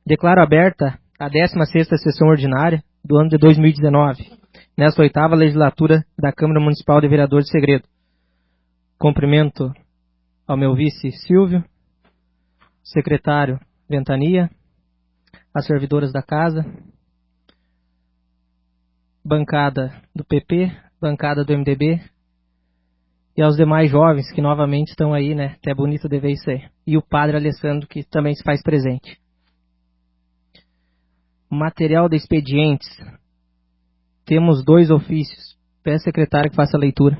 Declaro aberta a 16ª sessão ordinária do ano de 2019, nesta 8ª legislatura da Câmara Municipal de Vereadores de Segredo. Cumprimento ao meu vice Silvio, secretário Ventania, as servidoras da casa, bancada do PP, bancada do MDB e aos demais jovens que novamente estão aí, né? Até bonito de ver isso aí. E o padre Alessandro, que também se faz presente. Material de expedientes. Temos 2 ofícios. Peço secretário que faça a leitura.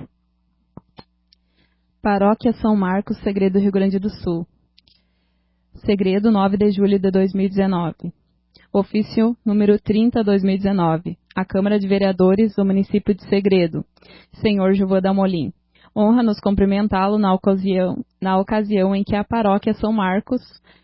Paróquia São Marcos, Segredo, Rio Grande do Sul. Segredo, 9 de julho de 2019. Ofício número 30/2019. A Câmara de Vereadores do município de Segredo. Senhor Gilvan Damolim. Honra-nos cumprimentá-lo na ocasião em que a Paróquia São Marcos,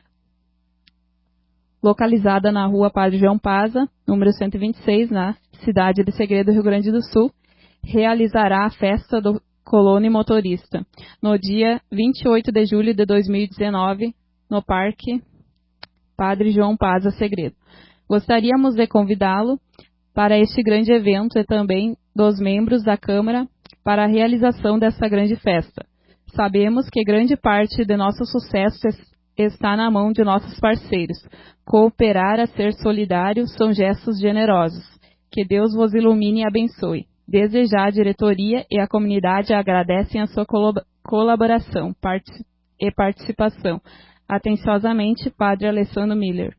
localizada na rua Padre João Paza, número 126, na cidade de Segredo, Rio Grande do Sul, realizará a festa do colono e motorista, no dia 28 de julho de 2019, no Parque Padre João Paza, Segredo. Gostaríamos de convidá-lo para este grande evento e também dos membros da Câmara para a realização dessa grande festa. Sabemos que grande parte de nosso sucesso está na mão de nossos parceiros. Cooperar a ser solidário são gestos generosos. Que Deus vos ilumine e abençoe. Desde já a diretoria e a comunidade agradecem a sua colaboração e participação. Atenciosamente, Padre Alessandro Miller.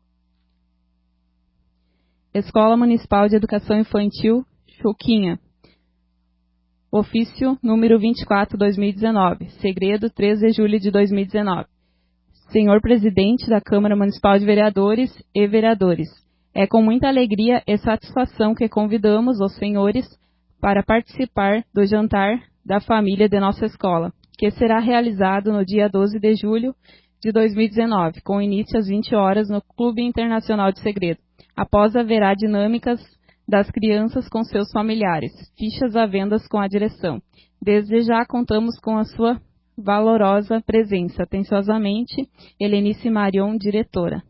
Escola Municipal de Educação Infantil, Chuquinha. Ofício número 24/2019. Segredo, 3 de julho de 2019. Senhor Presidente da Câmara Municipal de Vereadores e Vereadores, é com muita alegria e satisfação que convidamos os senhores para participar do jantar da família de nossa escola, que será realizado no dia 12 de julho de 2019, com início às 20 horas no Clube Internacional de Segredo. Após haverá dinâmicas das crianças com seus familiares, fichas à venda com a direção. Desde já contamos com a sua valorosa presença. Atenciosamente, Helenice Marion, diretora.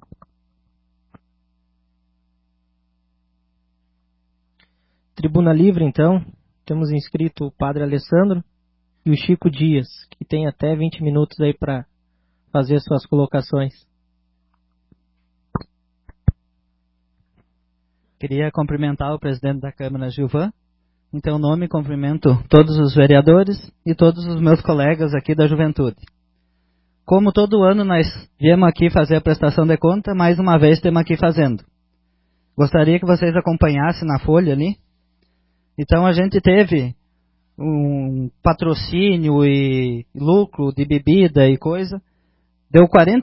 Tribuna livre, então. Temos inscrito o Padre Alessandro e o Chico Dias, que tem até 20 minutos aí para fazer suas colocações. Queria cumprimentar o presidente da Câmara, Gilvan. Em teu nome, cumprimento todos os vereadores e todos os meus colegas aqui da juventude. Como todo ano nós viemos aqui fazer a prestação de conta, mais uma vez estamos aqui fazendo. Gostaria que vocês acompanhassem na folha ali. Então a gente teve um patrocínio e lucro de bebida e coisa, deu R$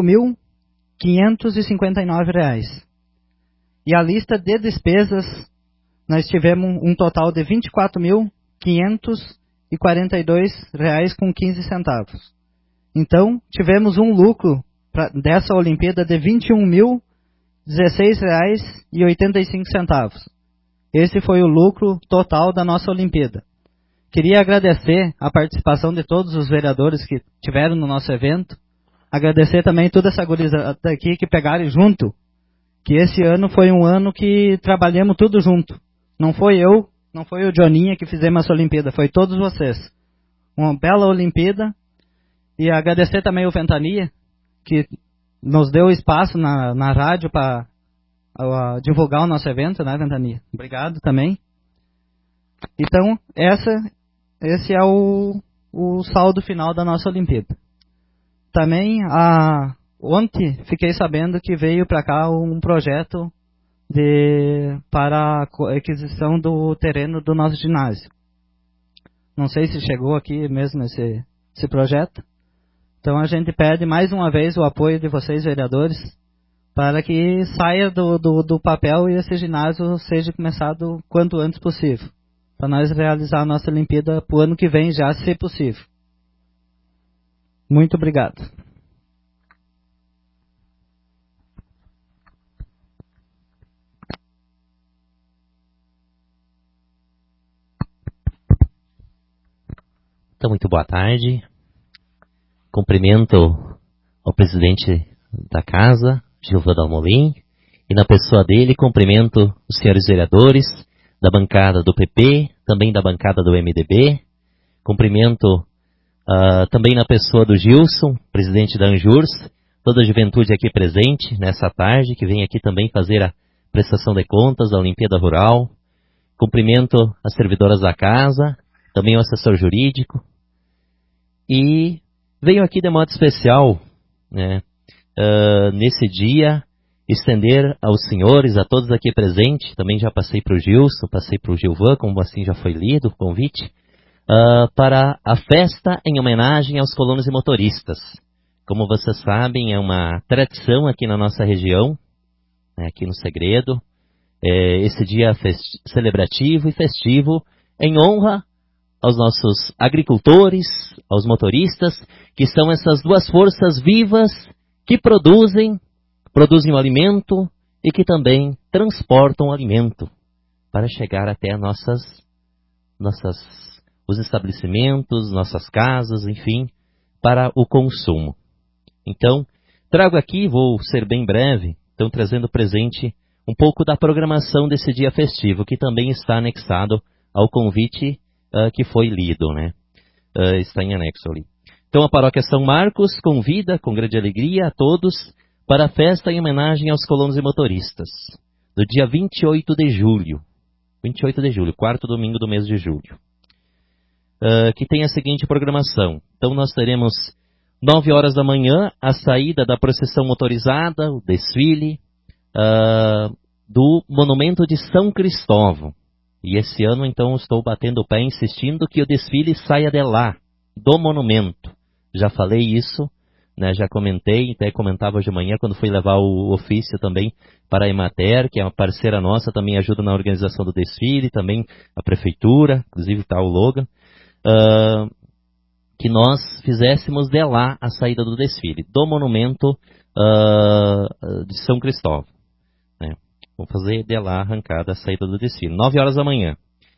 45.559. E a lista de despesas, nós tivemos um total de R$ 24.542,15. Então, tivemos um lucro dessa Olimpíada de R$ 21.016,85. Esse foi o lucro total da nossa Olimpíada. Queria agradecer a participação de todos os vereadores que tiveram no nosso evento. Agradecer também toda essa gurizada aqui que pegaram junto. Que esse ano foi um ano que trabalhamos tudo junto. Não foi eu, não foi o Joninha que fizemos essa Olimpíada, foi todos vocês. Uma bela Olimpíada. E agradecer também o Ventania, que nos deu espaço na rádio para divulgar o nosso evento, né, Ventania? Obrigado também. Então, esse é o saldo final da nossa Olimpíada. Também, ontem, fiquei sabendo que veio para cá um projeto para a aquisição do terreno do nosso ginásio. Não sei se chegou aqui mesmo esse projeto. Então, a gente pede mais uma vez o apoio de vocês, vereadores, para que saia do papel e esse ginásio seja começado quanto antes possível, para nós realizar a nossa Olimpíada para o ano que vem já, se possível. Muito obrigado. Então, muito boa tarde. Cumprimento ao presidente da casa Gilvan Dalmolin, e na pessoa dele cumprimento os senhores vereadores da bancada do PP, também da bancada do MDB, cumprimento também na pessoa do Gilson, presidente da Anjurs, toda a juventude aqui presente nessa tarde, que vem aqui também fazer a prestação de contas da Olimpíada Rural, cumprimento as servidoras da casa, também o assessor jurídico, e venho aqui de modo especial, né, nesse dia, estender aos senhores, a todos aqui presentes, também já passei para o Gilson, passei para o Gilvan, como assim já foi lido o convite, para a festa em homenagem aos colonos e motoristas. Como vocês sabem, é uma tradição aqui na nossa região, né, aqui no Segredo, esse dia celebrativo e festivo em honra aos nossos agricultores, aos motoristas, que são essas duas forças vivas que produzem o alimento e que também transportam o alimento para chegar até os estabelecimentos, nossas casas, enfim, para o consumo. Então, trago aqui, vou ser bem breve, então trazendo presente um pouco da programação desse dia festivo, que também está anexado ao convite que foi lido, né? Está em anexo ali. Então a paróquia São Marcos convida com grande alegria a todos para a festa em homenagem aos colonos e motoristas, do dia 28 de julho, quarto domingo do mês de julho, que tem a seguinte programação. Então nós teremos 9 horas da manhã a saída da procissão motorizada, o desfile do Monumento de São Cristóvão. E esse ano, então, estou batendo o pé insistindo que o desfile saia de lá, do monumento. Já falei isso, né, já comentei, até comentava hoje de manhã quando fui levar o ofício também para a Emater, que é uma parceira nossa, também ajuda na organização do desfile, também a prefeitura, inclusive está o Logan, que nós fizéssemos de lá a saída do desfile, do monumento de São Cristóvão. Vamos fazer de lá a arrancada, a saída do desfile. 9 horas da manhã.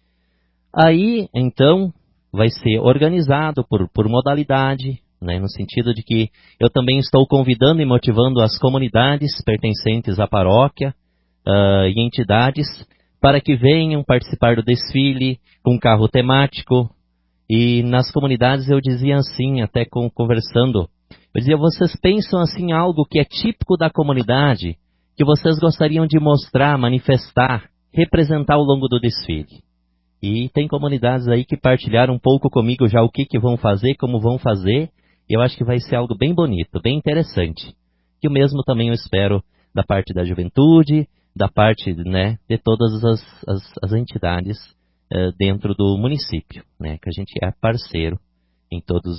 Aí, então, vai ser organizado por modalidade, né, no sentido de que eu também estou convidando e motivando as comunidades pertencentes à paróquia e entidades para que venham participar do desfile com carro temático. E nas comunidades eu dizia assim, até conversando, eu dizia, vocês pensam assim algo que é típico da comunidade, que vocês gostariam de mostrar, manifestar, representar ao longo do desfile. E tem comunidades aí que partilharam um pouco comigo já o que vão fazer, como vão fazer, e eu acho que vai ser algo bem bonito, bem interessante. Que o mesmo também eu espero da parte da juventude, da parte, né, de todas as entidades dentro do município, né, que a gente é parceiro em todos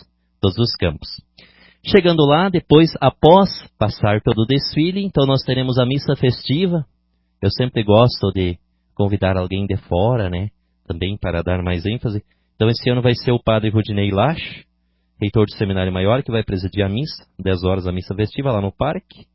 os campos. Chegando lá, depois, após passar todo o desfile, então nós teremos a missa festiva. Eu sempre gosto de convidar alguém de fora, né, também para dar mais ênfase. Então esse ano vai ser o padre Rudinei Lache, reitor do Seminário Maior, que vai presidir a missa, 10 horas a missa festiva lá no parque.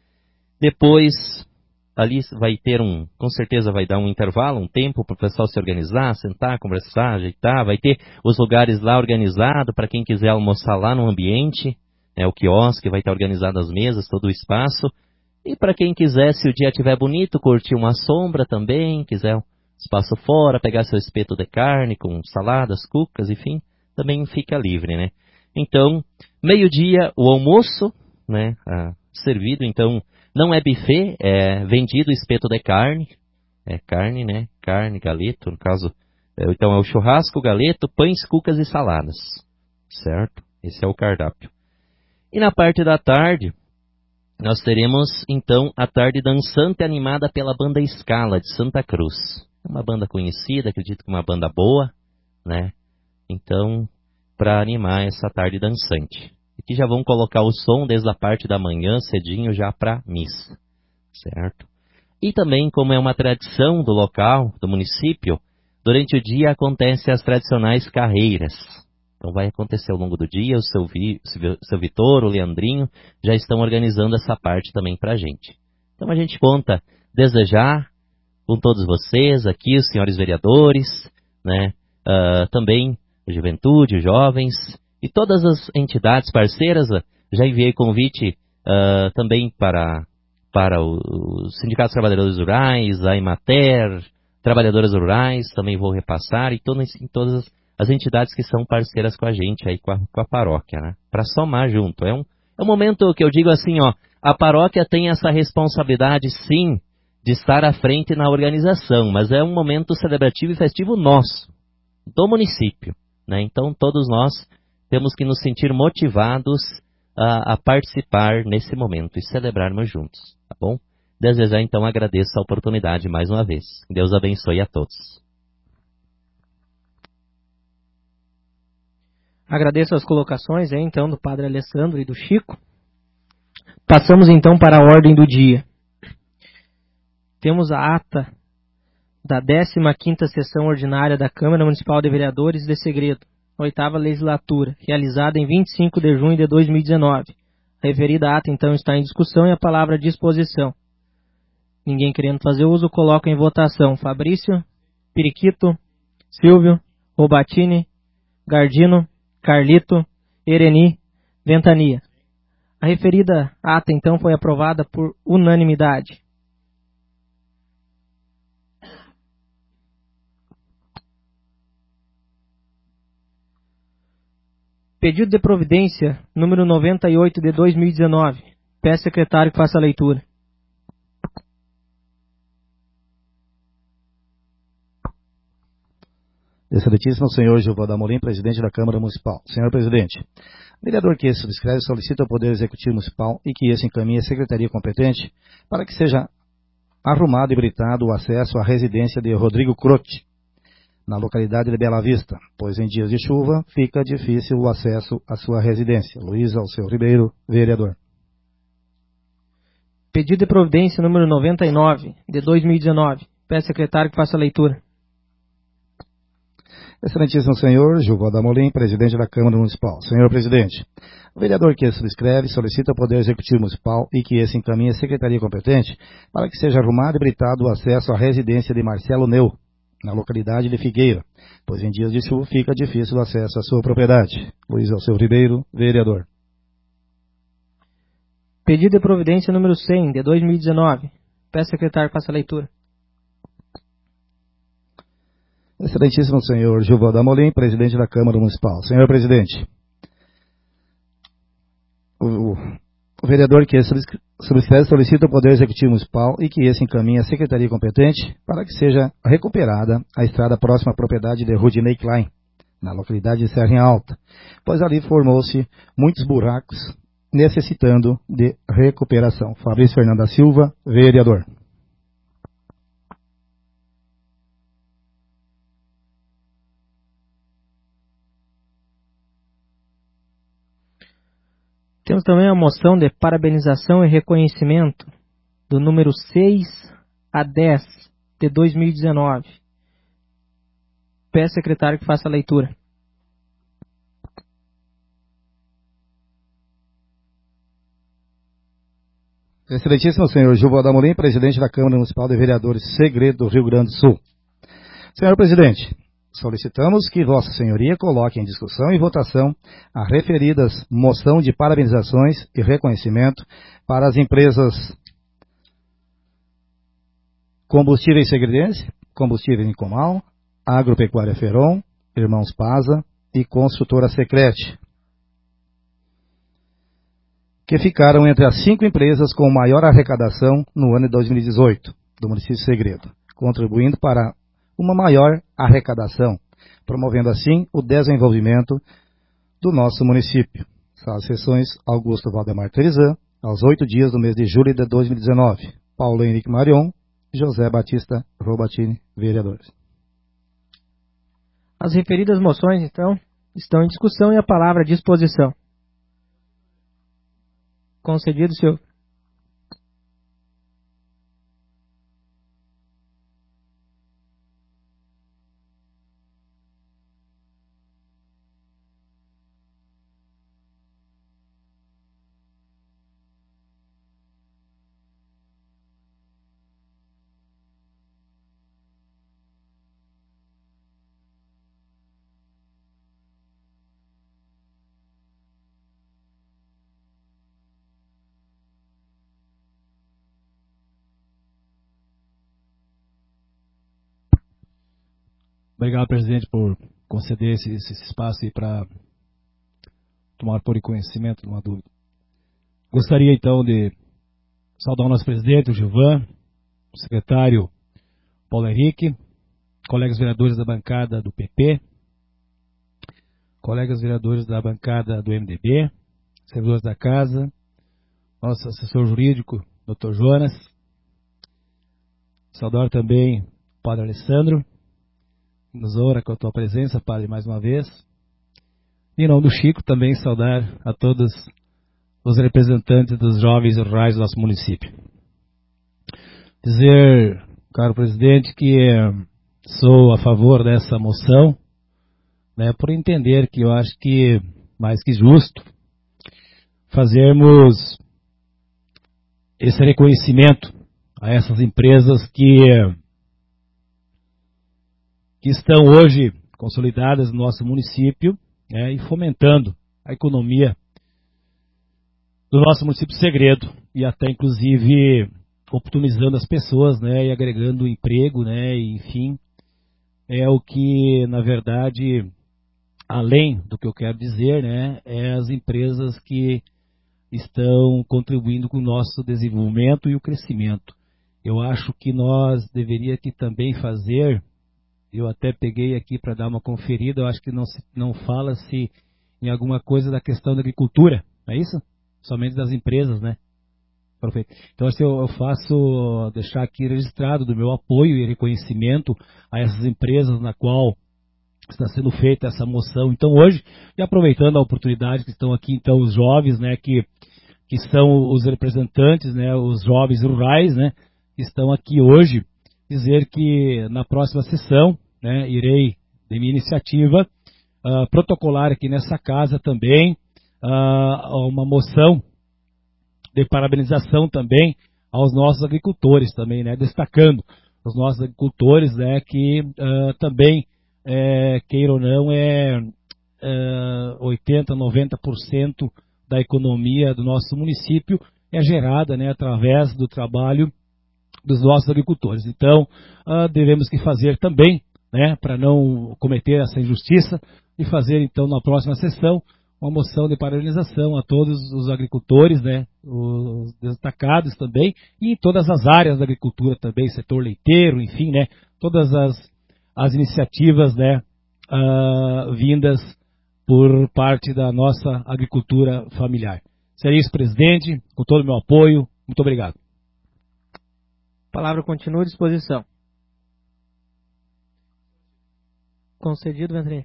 Depois, ali vai ter com certeza vai dar um intervalo, um tempo para o pessoal se organizar, sentar, conversar, ajeitar. Vai ter os lugares lá organizados para quem quiser almoçar lá no ambiente. O quiosque, vai estar organizado as mesas, todo o espaço. E para quem quiser, se o dia estiver bonito, curtir uma sombra também, quiser um espaço fora, pegar seu espeto de carne com saladas, cucas, enfim, também fica livre, né? Então, meio-dia, o almoço, né, servido, então, não é buffet, é vendido espeto de carne, carne, né, carne, galeto, no caso, então é o churrasco, galeto, pães, cucas e saladas, certo? Esse é o cardápio. E na parte da tarde, nós teremos, então, a tarde dançante animada pela banda Scala, de Santa Cruz. É uma banda conhecida, acredito que uma banda boa, né? Então, para animar essa tarde dançante. Aqui já vão colocar o som desde a parte da manhã, cedinho, já para missa, certo? E também, como é uma tradição do local, do município, durante o dia acontecem as tradicionais carreiras. Então vai acontecer ao longo do dia, o seu Vitor, o Leandrinho, já estão organizando essa parte também para a gente. Então a gente conta desejar com todos vocês aqui, os senhores vereadores, né, também a juventude, os jovens e todas as entidades parceiras. Já enviei convite também para o Sindicato dos Trabalhadores Rurais, a Emater, Trabalhadoras Rurais, também vou repassar, e em todas as entidades que são parceiras com a gente, aí com a paróquia, né? Para somar junto. É um momento que eu digo assim, ó, a paróquia tem essa responsabilidade, sim, de estar à frente na organização, mas é um momento celebrativo e festivo nosso, do município, né? Então todos nós temos que nos sentir motivados a participar nesse momento e celebrarmos juntos, tá bom? Desde já, então, agradeço a oportunidade mais uma vez. Deus abençoe a todos. Agradeço as colocações, então, do Padre Alessandro e do Chico. Passamos, então, para a ordem do dia. Temos a ata da 15ª Sessão Ordinária da Câmara Municipal de Vereadores de Segredo, 8ª Legislatura, realizada em 25 de junho de 2019. A referida ata, então, está em discussão e a palavra à disposição. Ninguém querendo fazer uso, coloco em votação. Fabrício, Periquito, Silvio, Robatini, Gardino, Carlito, Ereni, Ventania. A referida ata, então, foi aprovada por unanimidade. Pedido de providência, número 98 de 2019. Peço secretário que faça a leitura. Excelentíssimo senhor Gilvaldo Amorim, presidente da Câmara Municipal. Senhor presidente, o vereador que esse subscreve solicita ao Poder Executivo Municipal e que esse encaminhe a Secretaria competente para que seja arrumado e habilitado o acesso à residência de Rodrigo Crote, na localidade de Bela Vista, pois em dias de chuva fica difícil o acesso à sua residência. Luiz Alceu Ribeiro, vereador. Pedido de providência número 99 de 2019. Peço secretário que faça a leitura. Excelentíssimo senhor Gilvaldo Amorim, presidente da Câmara Municipal. Senhor presidente, o vereador que subscreve solicita ao Poder Executivo Municipal e que esse encaminhe a Secretaria competente para que seja arrumado e habilitado o acesso à residência de Marcelo Neu, na localidade de Figueira, pois em dias de chuva fica difícil o acesso à sua propriedade. Luiz Alceu Ribeiro, vereador. Pedido de providência número 100 de 2019. Peço secretário que faça a leitura. Excelentíssimo senhor Gilvaldo Amorim, presidente da Câmara Municipal. Senhor presidente, o vereador que subscreve solicita ao Poder Executivo Municipal e que esse encaminhe a Secretaria competente para que seja recuperada a estrada próxima à propriedade de Rudinei Klein, na localidade de Serra Alta, pois ali formou-se muitos buracos necessitando de recuperação. Fabrício Fernando da Silva, vereador. Temos também a moção de parabenização e reconhecimento do número 6 a 10 de 2019. Peço secretário que faça a leitura. Excelentíssimo senhor Gilvaldo Amorim, presidente da Câmara Municipal de Vereadores Segredo do Rio Grande do Sul. Senhor presidente, solicitamos que Vossa Senhoria coloque em discussão e votação a referidas moção de parabenizações e reconhecimento para as empresas Combustíveis Segredense, Combustíveis Nicomal, Agropecuária Feron, Irmãos Paza e Construtora Secrete, que ficaram entre as 5 empresas com maior arrecadação no ano de 2018 do município de Segredo, contribuindo para uma maior arrecadação, promovendo assim o desenvolvimento do nosso município. Salas sessões Augusto Valdemar Terizan, aos 8 dias do mês de julho de 2019. Paulo Henrique Marion, José Batista Robatini, vereadores. As referidas moções, então, estão em discussão e a palavra à disposição. Concedido, senhor. Obrigado, presidente, por conceder esse espaço aí para tomar por conhecimento de uma dúvida. Gostaria, então, de saudar o nosso presidente, o Gilvan, o secretário Paulo Henrique, colegas vereadores da bancada do PP, colegas vereadores da bancada do MDB, servidores da casa, nosso assessor jurídico, Dr. Jonas. Saudar também o Padre Alessandro, que nos honra com a tua presença, Padre, mais uma vez. E em nome do Chico, também saudar a todos os representantes dos jovens rurais do nosso município. Dizer, caro presidente, que sou a favor dessa moção, né, por entender que eu acho que, mais que justo, fazermos esse reconhecimento a essas empresas que estão hoje consolidadas no nosso município, né, e fomentando a economia do nosso município Segredo e até inclusive oportunizando as pessoas, né, e agregando emprego, né, e, enfim, é o que, na verdade, além do que eu quero dizer, né, é as empresas que estão contribuindo com o nosso desenvolvimento e o crescimento. Eu acho que nós deveríamos aqui também fazer, eu até peguei aqui para dar uma conferida, eu acho que não fala-se em alguma coisa da questão da agricultura, não é isso? Somente das empresas, né? Perfeito. Então, assim, eu faço, deixar aqui registrado do meu apoio e reconhecimento a essas empresas na qual está sendo feita essa moção. Então, hoje, e aproveitando a oportunidade que estão aqui, então, os jovens, né, que são os representantes, né, os jovens rurais, né, que estão aqui hoje, dizer que na próxima sessão, né, irei, de minha iniciativa, protocolar aqui nessa casa também uma moção de parabenização também aos nossos agricultores também, né, destacando os nossos agricultores, né, que também, queira ou não, 80%, 90% da economia do nosso município é gerada, né, através do trabalho dos nossos agricultores. Então, devemos que fazer também, né, para não cometer essa injustiça, e fazer então na próxima sessão uma moção de parabenização a todos os agricultores, né, os destacados também, e em todas as áreas da agricultura também, setor leiteiro, enfim, né, todas as iniciativas, né, vindas por parte da nossa agricultura familiar. Seria isso, presidente, com todo o meu apoio. Muito obrigado. A palavra continua à disposição. Concedido, Ventrinha.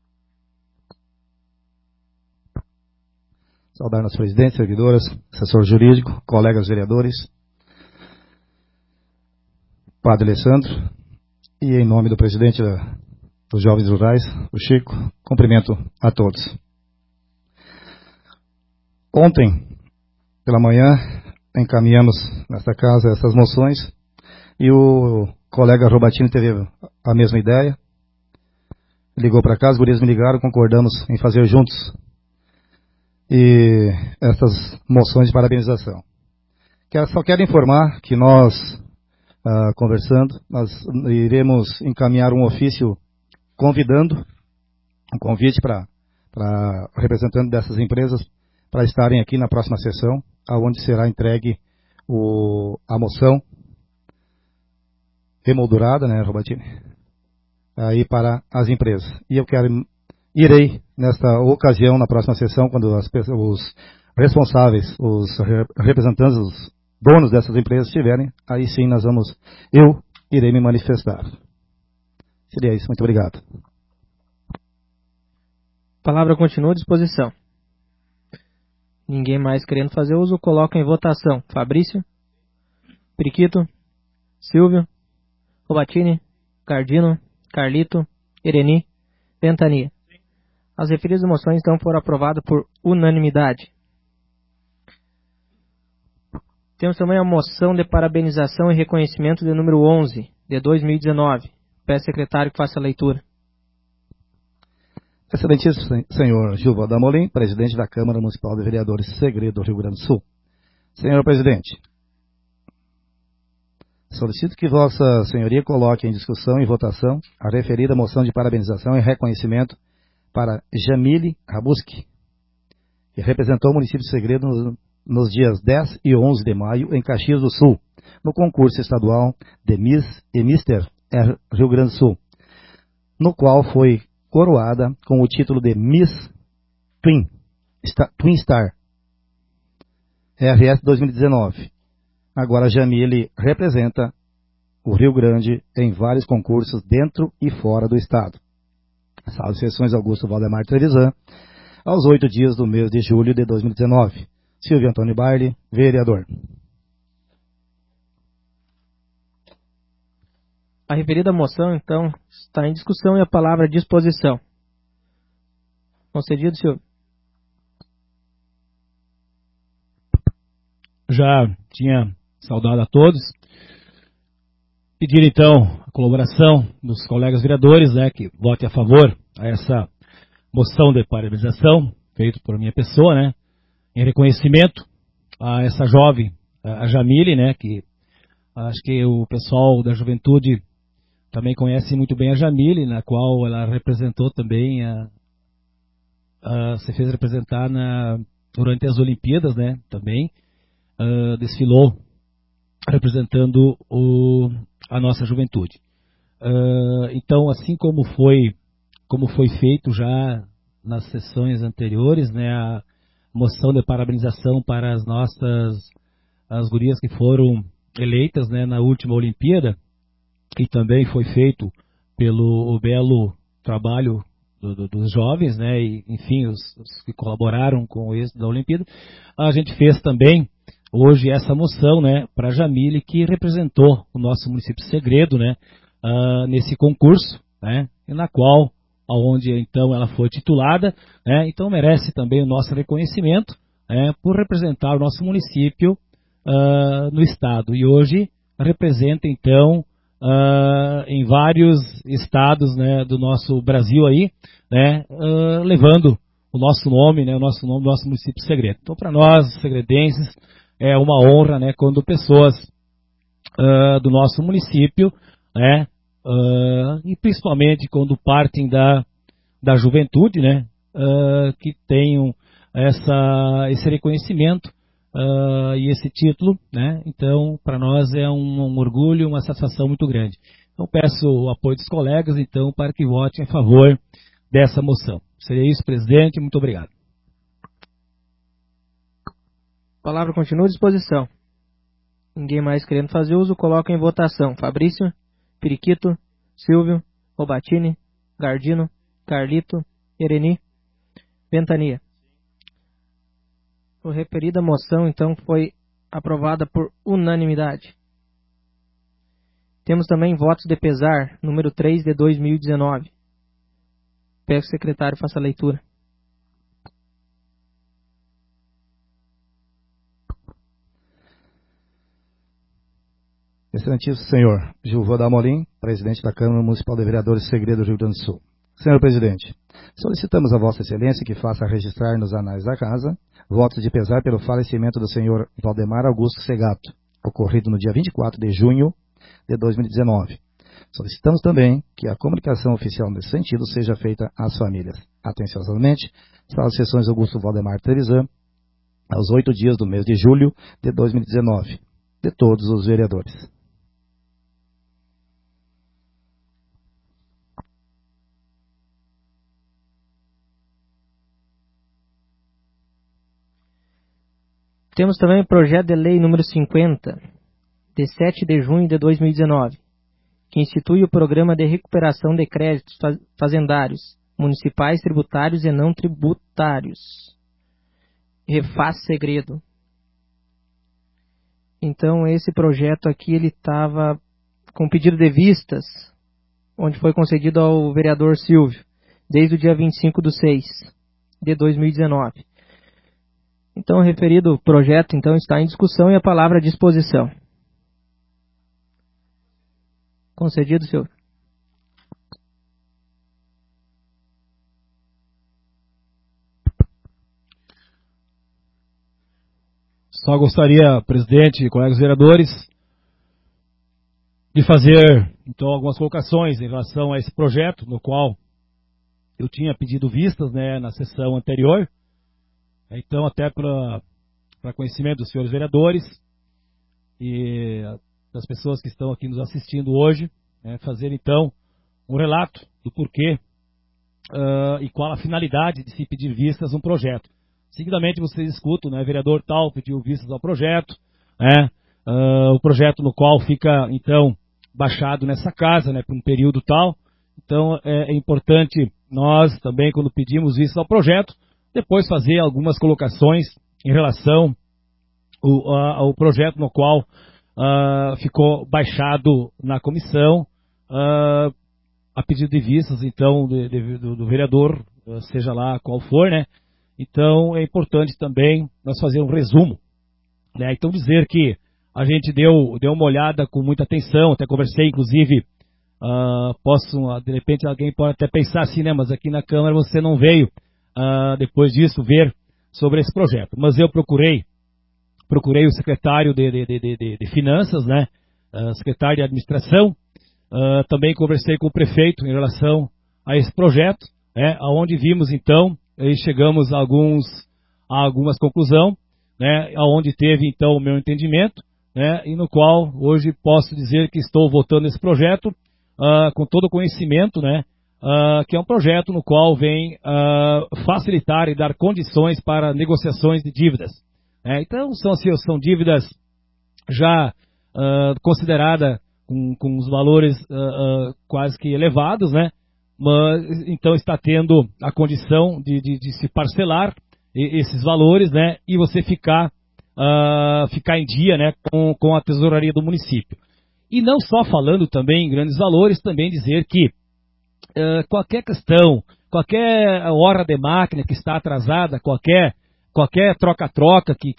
Saudar nosso presidente, servidoras, assessor jurídico, colegas vereadores, Padre Alessandro, e em nome do presidente dos Jovens Rurais, o Chico, cumprimento a todos. Ontem, pela manhã, encaminhamos nesta casa essas moções e o colega Robatini teve a mesma ideia. Ligou para cá, os gurias me ligaram, concordamos em fazer juntos e essas moções de parabenização. Só quero informar que nós, conversando, nós iremos encaminhar um ofício convidando, um convite para representantes dessas empresas para estarem aqui na próxima sessão, aonde será entregue a moção remoldurada, né, Robatini, aí para as empresas. E irei, nesta ocasião, na próxima sessão, quando os responsáveis, os representantes, os donos dessas empresas estiverem, aí sim eu irei me manifestar. Seria isso, muito obrigado. A palavra continua à disposição. Ninguém mais querendo fazer uso, coloca em votação. Fabrício, Periquito, Silvio, Robatini, Cardino, Carlito, Ireni, Ventania. As referidas moções então foram aprovadas por unanimidade. Temos também a moção de parabenização e reconhecimento de número 11, de 2019. Peço secretário que faça a leitura. Excelentíssimo senhor Gilvan Damolim, presidente da Câmara Municipal de Vereadores Segredo do Rio Grande do Sul. Senhor presidente, Solicito que Vossa Senhoria coloque em discussão e votação a referida moção de parabenização e reconhecimento para Jamile Rabuski, que representou o município de Segredo nos dias 10 e 11 de maio em Caxias do Sul, no concurso estadual de Miss e Mister Rio Grande do Sul, no qual foi coroada com o título de Miss Twin Star RS 2019. Agora Jamile representa o Rio Grande em vários concursos dentro e fora do estado. Sala de Sessões Augusto Valdemar Trevisan, aos 8 dias do mês de julho de 2019. Silvio Antônio Baile, vereador. A referida moção, então, está em discussão e a palavra à disposição. Concedido, Silvio. Já tinha saudado a todos. Pedir, então, a colaboração dos colegas vereadores, né, que votem a favor a essa moção de parabenização, feita por minha pessoa, né, em reconhecimento a essa jovem, a Jamile, né, que acho que o pessoal da juventude também conhece muito bem a Jamile, na qual ela representou também, se fez representar durante as Olimpíadas, né, também, desfilou representando a nossa juventude. Então, assim como foi feito já nas sessões anteriores, né, a moção de parabenização para as gurias que foram eleitas, né, na última Olimpíada, e também foi feito pelo belo trabalho dos jovens, né, e, enfim, os que colaboraram com o êxito da Olimpíada. A gente fez também hoje essa moção, né, para a Jamile, que representou o nosso município de Segredo, né, nesse concurso, né, na qual, aonde então ela foi titulada, né, então merece também o nosso reconhecimento, né, por representar o nosso município no estado. E hoje representa então em vários estados, né, do nosso Brasil aí, né, levando o nosso nome, né, o nosso nome do nosso município de Segredo. Então, para nós, segredenses, é uma honra, né, quando pessoas do nosso município, né, e principalmente quando partem da juventude, né, que tenham esse reconhecimento e esse título, né? Então, para nós é um orgulho, uma satisfação muito grande. Então, peço o apoio dos colegas, então, para que votem a favor dessa moção. Seria isso, presidente. Muito obrigado. A palavra continua à disposição. Ninguém mais querendo fazer uso, coloca em votação. Fabrício, Periquito, Silvio, Robatini, Gardino, Carlito, Ereni, Ventania. A referida moção, então, foi aprovada por unanimidade. Temos também votos de pesar, número 3 de 2019. Peço que o secretário faça a leitura. Excelentíssimo senhor Gilvan Dalmolin, presidente da Câmara Municipal de Vereadores de Segredo do Rio Grande do Sul. Senhor presidente, solicitamos a Vossa Excelência que faça registrar nos anais da Casa votos de pesar pelo falecimento do senhor Valdemar Augusto Segato, ocorrido no dia 24 de junho de 2019. Solicitamos também que a comunicação oficial nesse sentido seja feita às famílias. Atenciosamente, Sala de Sessões Augusto Valdemar Trevisan, aos 8 dias do mês de julho de 2019, de todos os vereadores. Temos também o projeto de lei número 50, de 7 de junho de 2019, que institui o Programa de Recuperação de Créditos Fazendários, Municipais, Tributários e Não Tributários. Refaz Segredo. Então, esse projeto aqui, ele estava com pedido de vistas, onde foi concedido ao vereador Silvio, desde o dia 25/6 de 2019. Então, o referido projeto então, está em discussão e a palavra à disposição. Concedido, senhor. Só gostaria, presidente e colegas vereadores, de fazer, então, algumas colocações em relação a esse projeto, no qual eu tinha pedido vistas, né, na sessão anterior. Então, até para conhecimento dos senhores vereadores e das pessoas que estão aqui nos assistindo hoje, né, fazer, então, um relato do porquê e qual a finalidade de se pedir vistas um projeto. Seguidamente, vocês escutam, né, vereador tal pediu vistas ao projeto, né, o projeto no qual fica, então, baixado nessa casa, né, por um período tal. Então, é importante nós também, quando pedimos vistas ao projeto, depois fazer algumas colocações em relação ao projeto no qual ficou baixado na comissão, a pedido de vistas, então, do vereador, seja lá qual for, né? Então, é importante também nós fazer um resumo, né? Então, dizer que a gente deu uma olhada com muita atenção, até conversei, inclusive, de repente alguém pode até pensar assim, né? Mas aqui na Câmara você não veio, depois disso, ver sobre esse projeto. Mas eu procurei o secretário de Finanças, né? Secretário de Administração. Também conversei com o prefeito em relação a esse projeto, onde vimos então, e chegamos a algumas conclusões, né, onde teve então o meu entendimento, né, e no qual hoje posso dizer que estou votando esse projeto com todo o conhecimento, né, que é um projeto no qual vem facilitar e dar condições para negociações de dívidas. Então são dívidas já consideradas com os valores quase que elevados, né? Mas então está tendo a condição de se parcelar esses valores, né? E você ficar em dia, né? Com a tesouraria do município. E não só falando também em grandes valores, também dizer que qualquer questão, qualquer hora de máquina que está atrasada, qualquer troca-troca que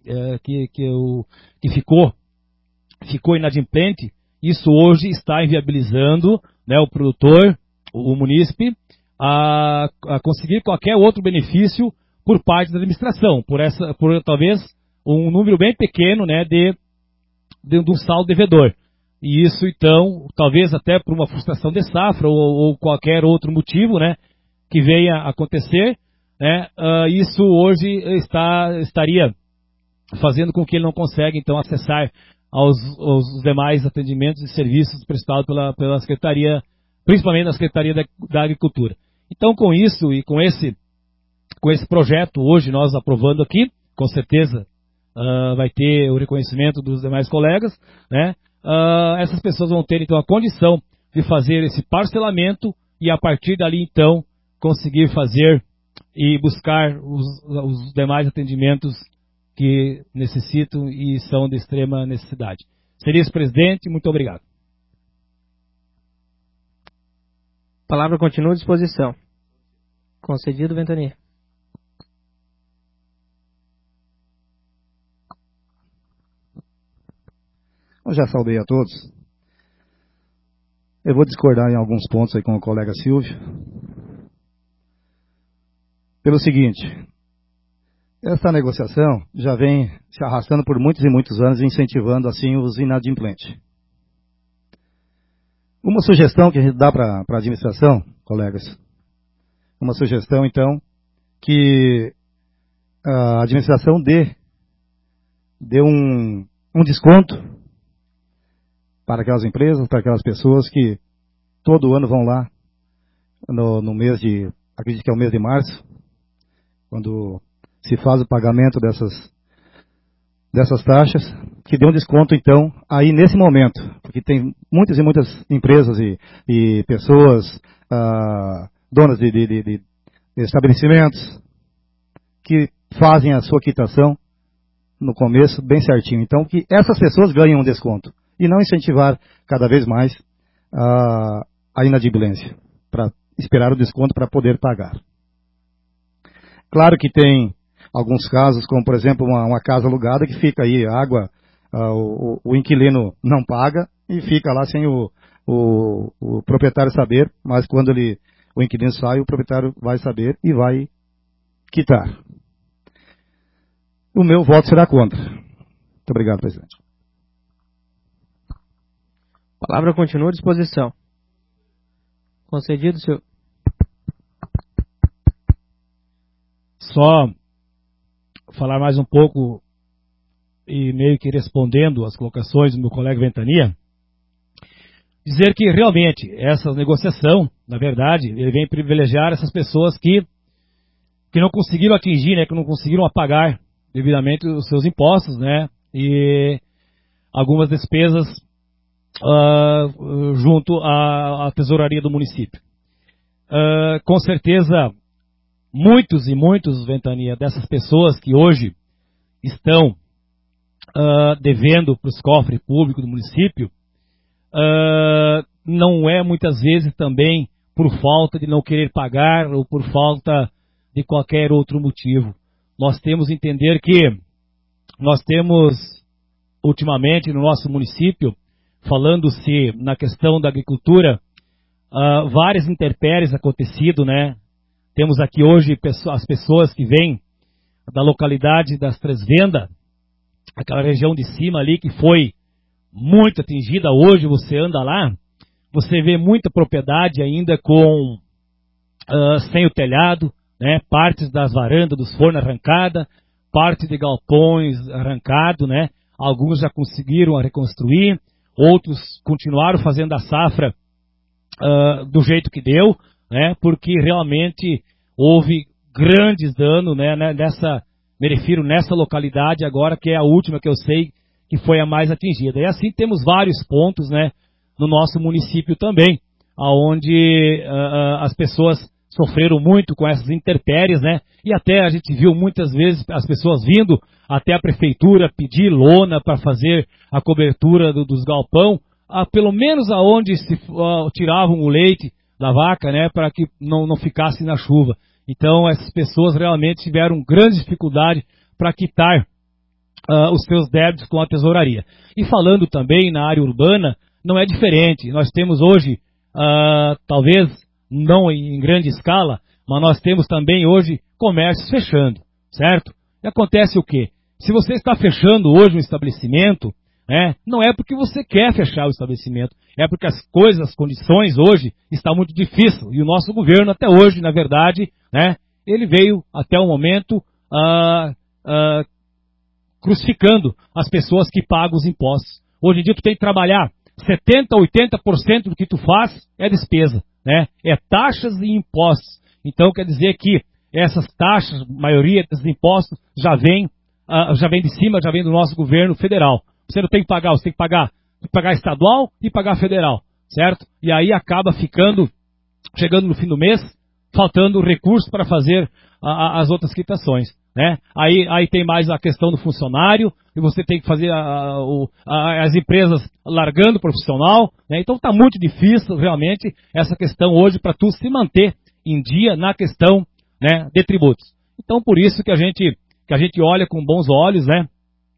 ficou inadimplente, isso hoje está inviabilizando, né, o produtor, o munícipe, a conseguir qualquer outro benefício por parte da administração, por talvez um número bem pequeno, né, do saldo devedor. E isso, então, talvez até por uma frustração de safra ou qualquer outro motivo, né, que venha a acontecer, né, isso hoje estaria fazendo com que ele não consiga, então, acessar aos demais atendimentos e serviços prestados pela Secretaria, principalmente na Secretaria da Agricultura. Então, com isso e com esse projeto, hoje nós aprovando aqui, com certeza vai ter o reconhecimento dos demais colegas, né? Essas pessoas vão ter, então, a condição de fazer esse parcelamento e, a partir dali, então, conseguir fazer e buscar os demais atendimentos que necessitam e são de extrema necessidade. Seria isso, presidente. Muito obrigado. A palavra continua à disposição. Concedido, Ventania. Eu já saudei a todos. Eu vou discordar em alguns pontos aí com o colega Silvio. Pelo seguinte, essa negociação já vem se arrastando por muitos e muitos anos, incentivando assim os inadimplentes. Uma sugestão que a gente dá para a administração, colegas, uma sugestão então, que a administração dê um desconto para aquelas empresas, para aquelas pessoas que todo ano vão lá no mês acredito que é o mês de março, quando se faz o pagamento dessas taxas, que dê um desconto, então, aí nesse momento, porque tem muitas e muitas empresas e pessoas, donas de estabelecimentos, que fazem a sua quitação no começo bem certinho. Então, que essas pessoas ganhem um desconto e não incentivar cada vez mais a inadimplência, para esperar o desconto para poder pagar. Claro que tem alguns casos, como por exemplo uma casa alugada que fica aí, água, o inquilino não paga e fica lá sem o proprietário saber, mas quando o inquilino sai, o proprietário vai saber e vai quitar. O meu voto será contra. Muito obrigado, presidente. A palavra continua à disposição. Concedido, senhor. Só falar mais um pouco e meio que respondendo às colocações do meu colega Ventania, dizer que realmente essa negociação, na verdade, ele vem privilegiar essas pessoas que não conseguiram atingir, né, que não conseguiram apagar devidamente os seus impostos, né, e algumas despesas junto à tesouraria do município. Com certeza, muitos e muitos, Ventania, dessas pessoas que hoje estão devendo para os cofres públicos do município, não é muitas vezes também por falta de não querer pagar ou por falta de qualquer outro motivo. Nós temos que entender que nós temos, ultimamente, no nosso município, falando-se na questão da agricultura, várias intempéries acontecido, né? Temos aqui hoje as pessoas que vêm da localidade das Três Vendas, aquela região de cima ali que foi muito atingida. Hoje você anda lá, você vê muita propriedade ainda com sem o telhado, né? Partes das varandas dos fornos arrancadas, parte de galpões arrancado, né? Alguns já conseguiram reconstruir, outros continuaram fazendo a safra do jeito que deu, né? Porque realmente houve grandes danos, né? Me refiro nessa localidade agora, que é a última que eu sei que foi a mais atingida. E assim temos vários pontos, né, no nosso município também, onde as pessoas sofreram muito com essas intempéries, né, e até a gente viu muitas vezes as pessoas vindo até a prefeitura pedir lona para fazer a cobertura dos galpão, pelo menos aonde se tiravam o leite da vaca, né, para que não ficasse na chuva. Então essas pessoas realmente tiveram grande dificuldade para quitar os seus débitos com a tesouraria. E falando também na área urbana, não é diferente. Nós temos hoje, talvez não em grande escala, mas nós temos também hoje comércios fechando, certo? E acontece o quê? Se você está fechando hoje um estabelecimento, né, não é porque você quer fechar o estabelecimento, é porque as coisas, as condições hoje estão muito difíceis. E o nosso governo até hoje, na verdade, né, ele veio até o momento crucificando as pessoas que pagam os impostos. Hoje em dia tu tem que trabalhar 70%, 80% do que tu faz é despesa, né? É taxas e impostos. Então quer dizer que essas taxas, a maioria desses impostos já vem de cima, já vem do nosso governo federal. Você não tem que pagar, você tem que pagar estadual e pagar federal, certo? E aí acaba chegando no fim do mês, faltando recursos para fazer as outras quitações, né? Aí tem mais a questão do funcionário, e você tem que fazer as empresas largando o profissional, né? Então está muito difícil realmente essa questão hoje para tu se manter em dia na questão, né, de tributos. Então por isso que a gente olha com bons olhos, né,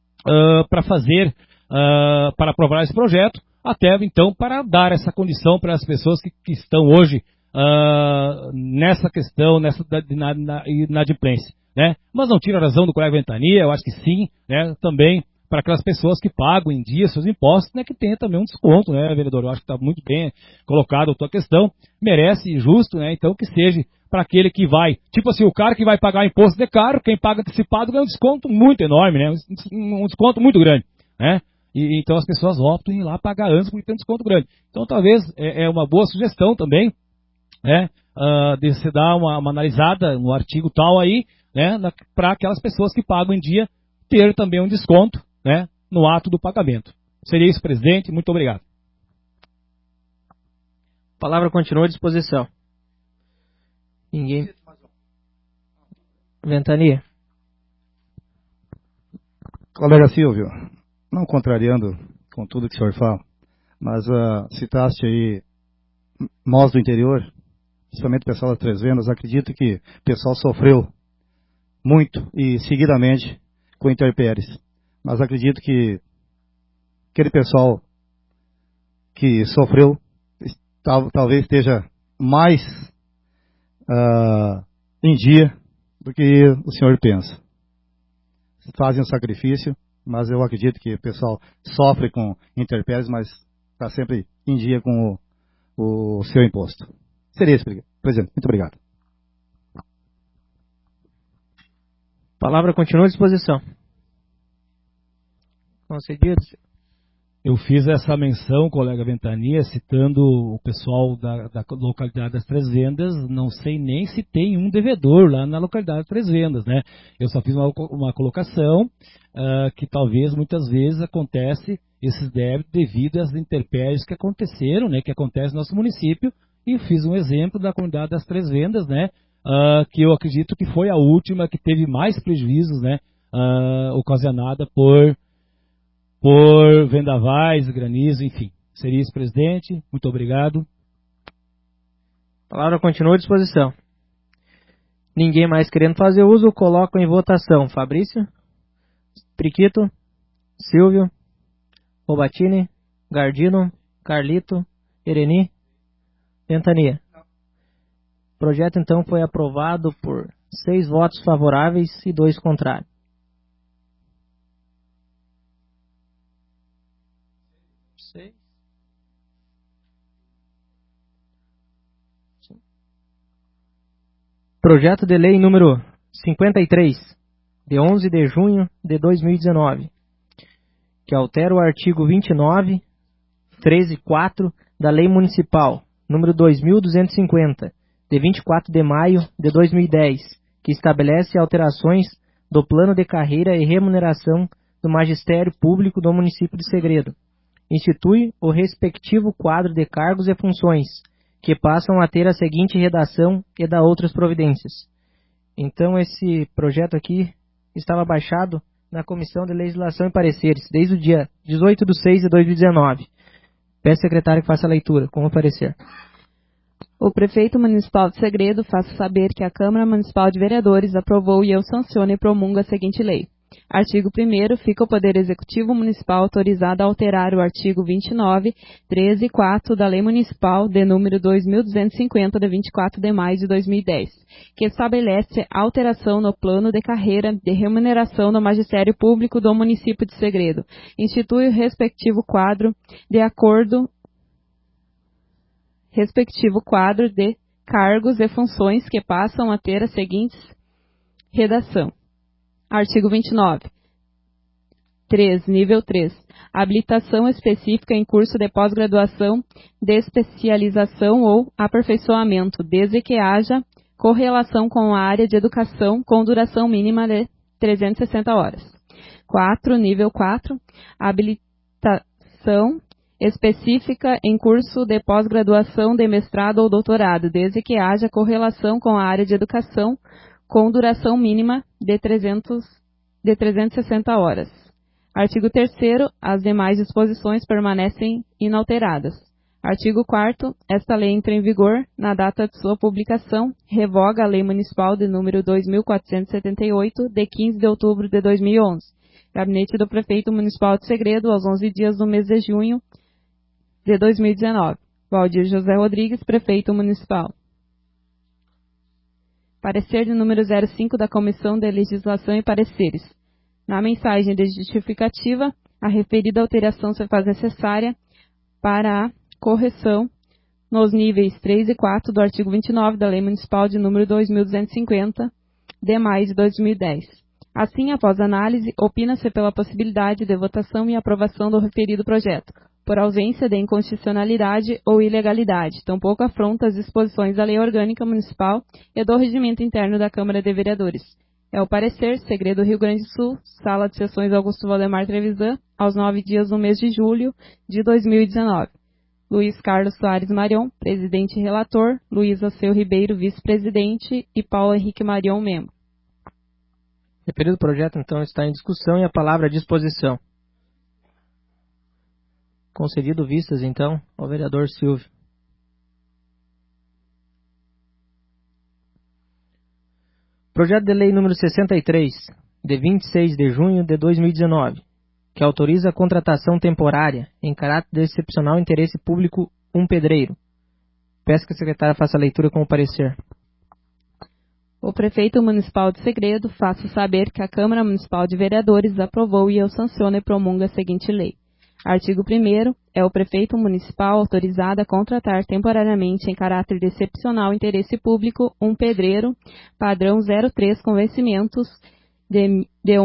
para aprovar esse projeto, até então para dar essa condição para as pessoas que estão hoje nessa questão, nessa inadimplência, né? Mas não tira a razão do colega Ventania, eu acho que sim, né? Também para aquelas pessoas que pagam em dia seus impostos, né? Que tenha também um desconto, né, vereador? Eu acho que está muito bem colocado a tua questão, merece e justo, né? Então que seja para aquele que vai, tipo assim, o cara que vai pagar imposto de caro, quem paga antecipado ganha um desconto muito enorme, né? Um desconto muito grande, né? E então as pessoas optam em ir lá pagar antes porque tem um desconto grande. Então talvez é uma boa sugestão também, né, de você dar uma analisada no artigo tal aí, né, para aquelas pessoas que pagam em dia ter também um desconto, né, no ato do pagamento. Seria isso, presidente. Muito obrigado. A palavra continua à disposição. Ninguém. Ventania. Colega Silvio, não contrariando com tudo que o senhor fala, mas citaste aí nós do interior, principalmente o pessoal das Três Vendas, acredito que o pessoal sofreu muito e seguidamente com intempéries. Mas acredito que aquele pessoal que sofreu talvez esteja mais em dia do que o senhor pensa. Fazem um sacrifício, mas eu acredito que o pessoal sofre com intempéries, mas estar sempre em dia com o seu imposto. Seria isso, presidente. Muito obrigado. A palavra continua à disposição. Concedido. Eu fiz essa menção, colega Ventania, citando o pessoal da localidade das Três Vendas. Não sei nem se tem um devedor lá na localidade das Três Vendas, né? Eu só fiz uma colocação que talvez muitas vezes acontece esses débitos devido às intempéries que aconteceram, né? Que acontece no nosso município. E fiz um exemplo da comunidade das Três Vendas, né? Que eu acredito que foi a última que teve mais prejuízos, né? Ocasionada por vendavais, granizo, enfim. Seria isso, presidente. Muito obrigado. A palavra continua à disposição. Ninguém mais querendo fazer uso, coloco em votação. Fabrício, Priquito, Silvio, Robatini, Gardino, Carlito, Ereni, Ventania. O projeto, então, foi aprovado por 6 votos favoráveis e 2 contrários. Projeto de Lei número 53, de 11 de junho de 2019, que altera o artigo 29, 13 e 4 da Lei Municipal número 2250, de 24 de maio de 2010, que estabelece alterações do plano de carreira e remuneração do Magistério Público do município de Segredo. Institui o respectivo quadro de cargos e funções, que passam a ter a seguinte redação e dá outras providências. Então, esse projeto aqui estava baixado na Comissão de Legislação e Pareceres, desde o dia 18/6/2019. Peço ao secretário que faça a leitura, com o parecer. O prefeito municipal de Segredo faça saber que a Câmara Municipal de Vereadores aprovou e eu sanciono e promungo a seguinte lei. Artigo 1º. Fica o Poder Executivo Municipal autorizado a alterar o artigo 29, 13 e 4 da Lei Municipal de número 2250, de 24 de maio de 2010, que estabelece alteração no plano de carreira de remuneração do Magistério Público do município de Segredo. Institui o respectivo quadro de cargos e funções que passam a ter as seguintes redação. Artigo 29. 3. Nível 3. Habilitação específica em curso de pós-graduação, de especialização ou aperfeiçoamento, desde que haja correlação com a área de educação com duração mínima de 360 horas. 4. Nível 4. Habilitação específica em curso de pós-graduação de mestrado ou doutorado, desde que haja correlação com a área de educação com duração mínima de 360 horas. Artigo 3º. As demais disposições permanecem inalteradas. Artigo 4º. Esta lei entra em vigor na data de sua publicação, revoga a Lei Municipal de número 2478, de 15 de outubro de 2011. Gabinete do Prefeito Municipal de Segredo, aos 11 dias do mês de junho de 2019. Valdir José Rodrigues, Prefeito Municipal. Parecer de número 05 da Comissão de Legislação e Pareceres. Na mensagem de justificativa, a referida alteração se faz necessária para a correção nos níveis 3 e 4 do artigo 29 da Lei Municipal de número 2250, de maio de 2010. Assim, após análise, opina-se pela possibilidade de votação e aprovação do referido projeto, por ausência de inconstitucionalidade ou ilegalidade, tampouco afronta as disposições da Lei Orgânica Municipal e do Regimento Interno da Câmara de Vereadores. É o parecer, Segredo, Rio Grande do Sul, Sala de Sessões Augusto Valdemar Trevisan, aos 9 dias do mês de julho de 2019. Luiz Carlos Soares Marion, presidente e relator, Luiz Alceu Ribeiro, vice-presidente e Paulo Henrique Marion, membro. O referido projeto, então, está em discussão e a palavra à disposição. Concedido vistas, então, ao vereador Silvio. Projeto de Lei número 63, de 26 de junho de 2019, que autoriza a contratação temporária, em caráter de excepcional interesse público, um pedreiro. Peço que a secretária faça a leitura com o parecer. O Prefeito Municipal de Segredo faça saber que a Câmara Municipal de Vereadores aprovou e eu sanciono e promungo a seguinte lei. Artigo 1º. É o prefeito municipal autorizado a contratar temporariamente, em caráter de excepcional interesse público, um pedreiro padrão 03 com vencimentos de R$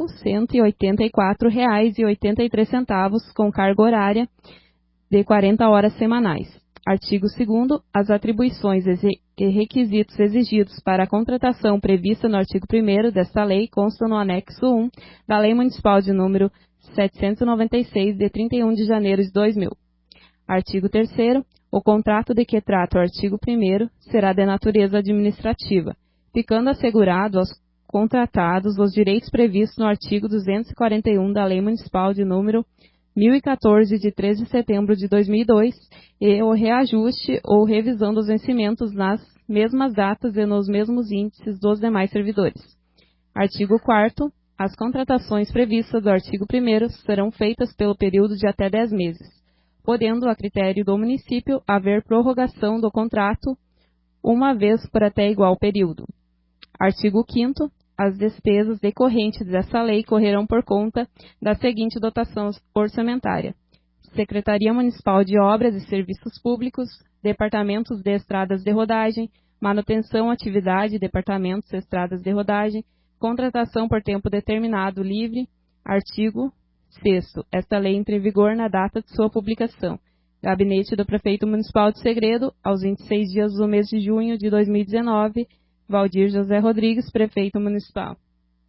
1.184,83, com carga horária de 40 horas semanais. Artigo 2º. As atribuições e requisitos exigidos para a contratação prevista no artigo 1º desta lei constam no anexo 1 da Lei Municipal de número 796, de 31 de janeiro de 2000. Artigo 3º. O contrato de que trata o artigo 1º será de natureza administrativa, ficando assegurado aos contratados os direitos previstos no artigo 241 da Lei Municipal de número 1014, de 13 de setembro de 2002, e o reajuste ou revisão dos vencimentos nas mesmas datas e nos mesmos índices dos demais servidores. Artigo 4º. As contratações previstas do artigo 1º serão feitas pelo período de até 10 meses, podendo, a critério do município, haver prorrogação do contrato uma vez por até igual período. Artigo 5º. As despesas decorrentes dessa lei correrão por conta da seguinte dotação orçamentária: Secretaria Municipal de Obras e Serviços Públicos, Departamentos de Estradas de Rodagem, Manutenção, Atividade, Departamentos de Estradas de Rodagem, Contratação por tempo determinado livre. Artigo 6º. Esta lei entra em vigor na data de sua publicação. Gabinete do Prefeito Municipal de Segredo, aos 26 dias do mês de junho de 2019, Valdir José Rodrigues, Prefeito Municipal.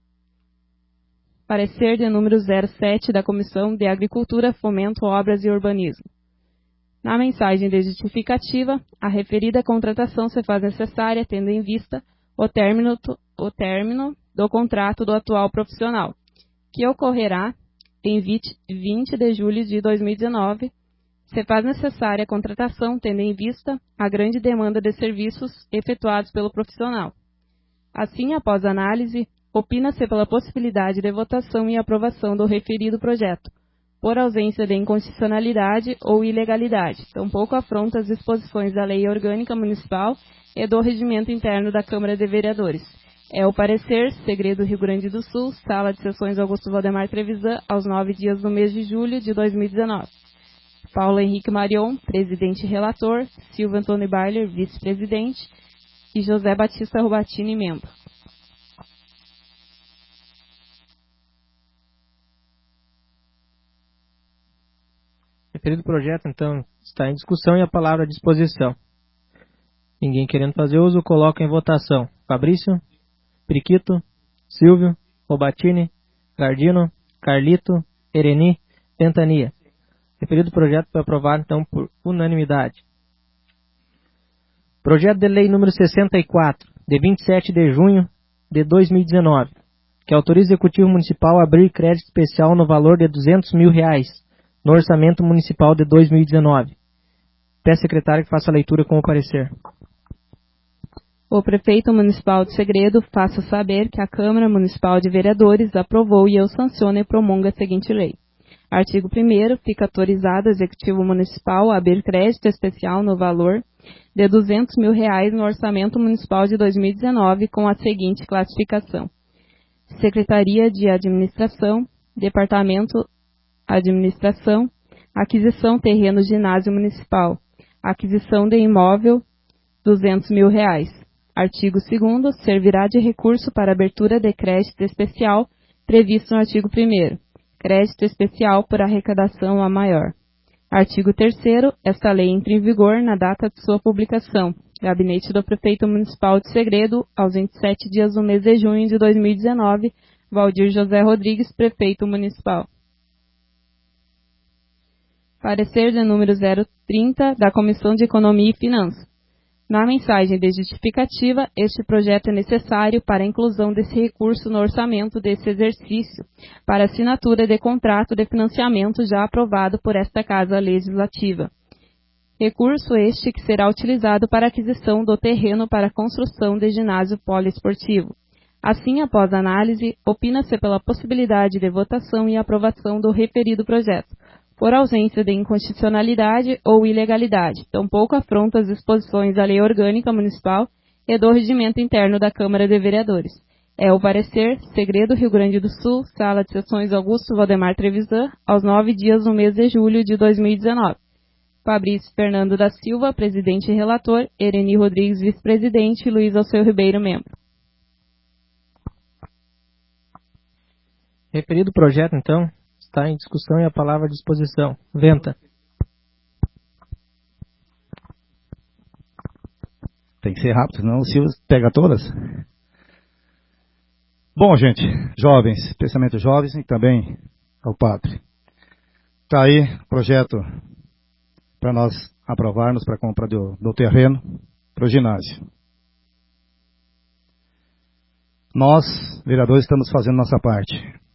Parecer de número 07 da Comissão de Agricultura, Fomento, Obras e Urbanismo. Na mensagem de justificativa, a referida contratação se faz necessária tendo em vista o término do contrato do atual profissional, que ocorrerá em 20 de julho de 2019, se faz necessária a contratação tendo em vista a grande demanda de serviços efetuados pelo profissional. Assim, após análise, opina-se pela possibilidade de votação e aprovação do referido projeto, por ausência de inconstitucionalidade ou ilegalidade, tampouco afronta as disposições da Lei Orgânica Municipal e do Regimento Interno da Câmara de Vereadores. É o parecer, Segredo, Rio Grande do Sul, Sala de Sessões Augusto Valdemar Trevisan, aos 9 dias do mês de julho de 2019. Paulo Henrique Marion, presidente e relator, Silvio Antônio Barler, vice-presidente, e José Batista Rubatini, membro. Referido projeto, então, está em discussão e a palavra à disposição. Ninguém querendo fazer uso, coloca em votação. Fabrício, Priquito, Silvio, Robatini, Gardino, Carlito, Ereni, Ventania. Referido projeto foi aprovado, então, por unanimidade. Projeto de Lei número 64, de 27 de junho de 2019, que autoriza o Executivo Municipal a abrir crédito especial no valor de R$ 200 mil no Orçamento Municipal de 2019. Peço, secretário, que faça a leitura com o parecer. O Prefeito Municipal de Segredo faça saber que a Câmara Municipal de Vereadores aprovou e eu sanciono e promulgo a seguinte lei. Artigo 1º. Fica autorizado o Executivo Municipal a abrir crédito especial no valor de R$ 200 mil no Orçamento Municipal de 2019 com a seguinte classificação: Secretaria de Administração, Departamento Administração, Aquisição Terreno Ginásio Municipal, Aquisição de Imóvel, R$ 200 mil. Artigo 2º. Servirá de recurso para abertura de crédito especial previsto no artigo 1º. Crédito especial por arrecadação a maior. Artigo 3º. Esta lei entra em vigor na data de sua publicação. Gabinete do Prefeito Municipal de Segredo, aos 27 dias do mês de junho de 2019, Valdir José Rodrigues, Prefeito Municipal. Parecer de número 030 da Comissão de Economia e Finanças. Na mensagem de justificativa, este projeto é necessário para a inclusão desse recurso no orçamento desse exercício, para assinatura de contrato de financiamento já aprovado por esta Casa Legislativa. Recurso este que será utilizado para a aquisição do terreno para a construção de ginásio poliesportivo. Assim, após análise, opina-se pela possibilidade de votação e aprovação do referido projeto, por ausência de inconstitucionalidade ou ilegalidade, tampouco afronta as disposições da Lei Orgânica Municipal e do Regimento Interno da Câmara de Vereadores. É o parecer, Segredo, Rio Grande do Sul, Sala de Sessões Augusto Valdemar Trevisan, aos 9 dias do mês de julho de 2019. Fabrício Fernando da Silva, presidente e relator, Ereni Rodrigues, vice-presidente, e Luiz Alceu Ribeiro, membro. Referido projeto, então, está em discussão e a palavra à disposição. Venta. Tem que ser rápido, senão o Silvio pega todas. Bom, gente, jovens, pensamento jovens e também ao padre. Está aí o projeto para nós aprovarmos para a compra do terreno para o ginásio. Nós, vereadores, estamos fazendo nossa parte.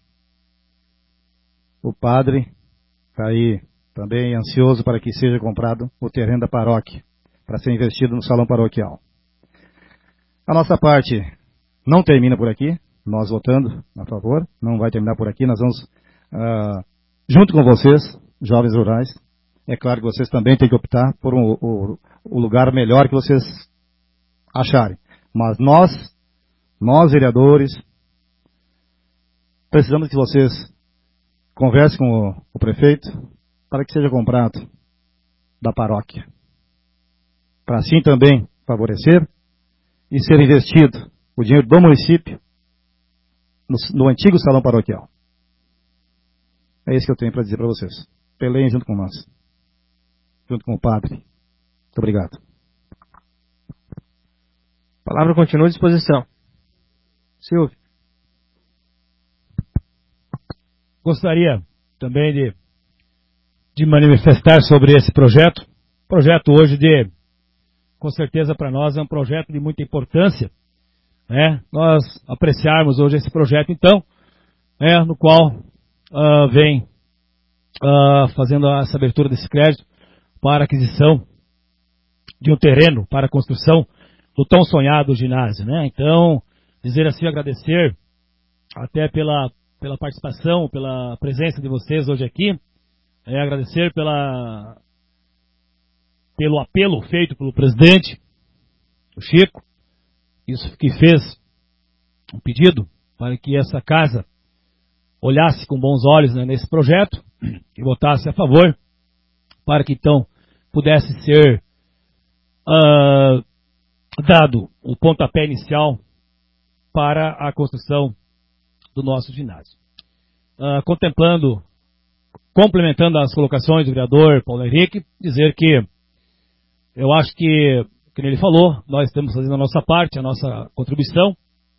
O padre está aí também ansioso para que seja comprado o terreno da paróquia, para ser investido no salão paroquial. A nossa parte não termina por aqui, nós votando a favor, não vai terminar por aqui, nós vamos, junto com vocês, jovens rurais, é claro que vocês também têm que optar por o lugar melhor que vocês acharem. Mas nós vereadores, precisamos que vocês conversem com o prefeito para que seja comprado da paróquia. Para assim também favorecer e ser investido o dinheiro do município no antigo salão paroquial. É isso que eu tenho para dizer para vocês. Peleiem junto com nós. Junto com o padre. Muito obrigado. A palavra continua à disposição. Silvio. Gostaria também de manifestar sobre esse projeto. Projeto hoje com certeza para nós é um projeto de muita importância, né? Nós apreciarmos hoje esse projeto, então, no qual vem fazendo essa abertura desse crédito para aquisição de um terreno para a construção do tão sonhado ginásio, né? Então, dizer assim, agradecer até pela participação, pela presença de vocês hoje aqui, agradecer pelo apelo feito pelo presidente, o Chico, isso que fez um pedido para que essa casa olhasse com bons olhos, né, nesse projeto e votasse a favor, para que então pudesse ser dado o pontapé inicial para a construção do nosso ginásio. Complementando as colocações do vereador Paulo Henrique, dizer que eu acho que, como ele falou, nós estamos fazendo a nossa parte, a nossa contribuição.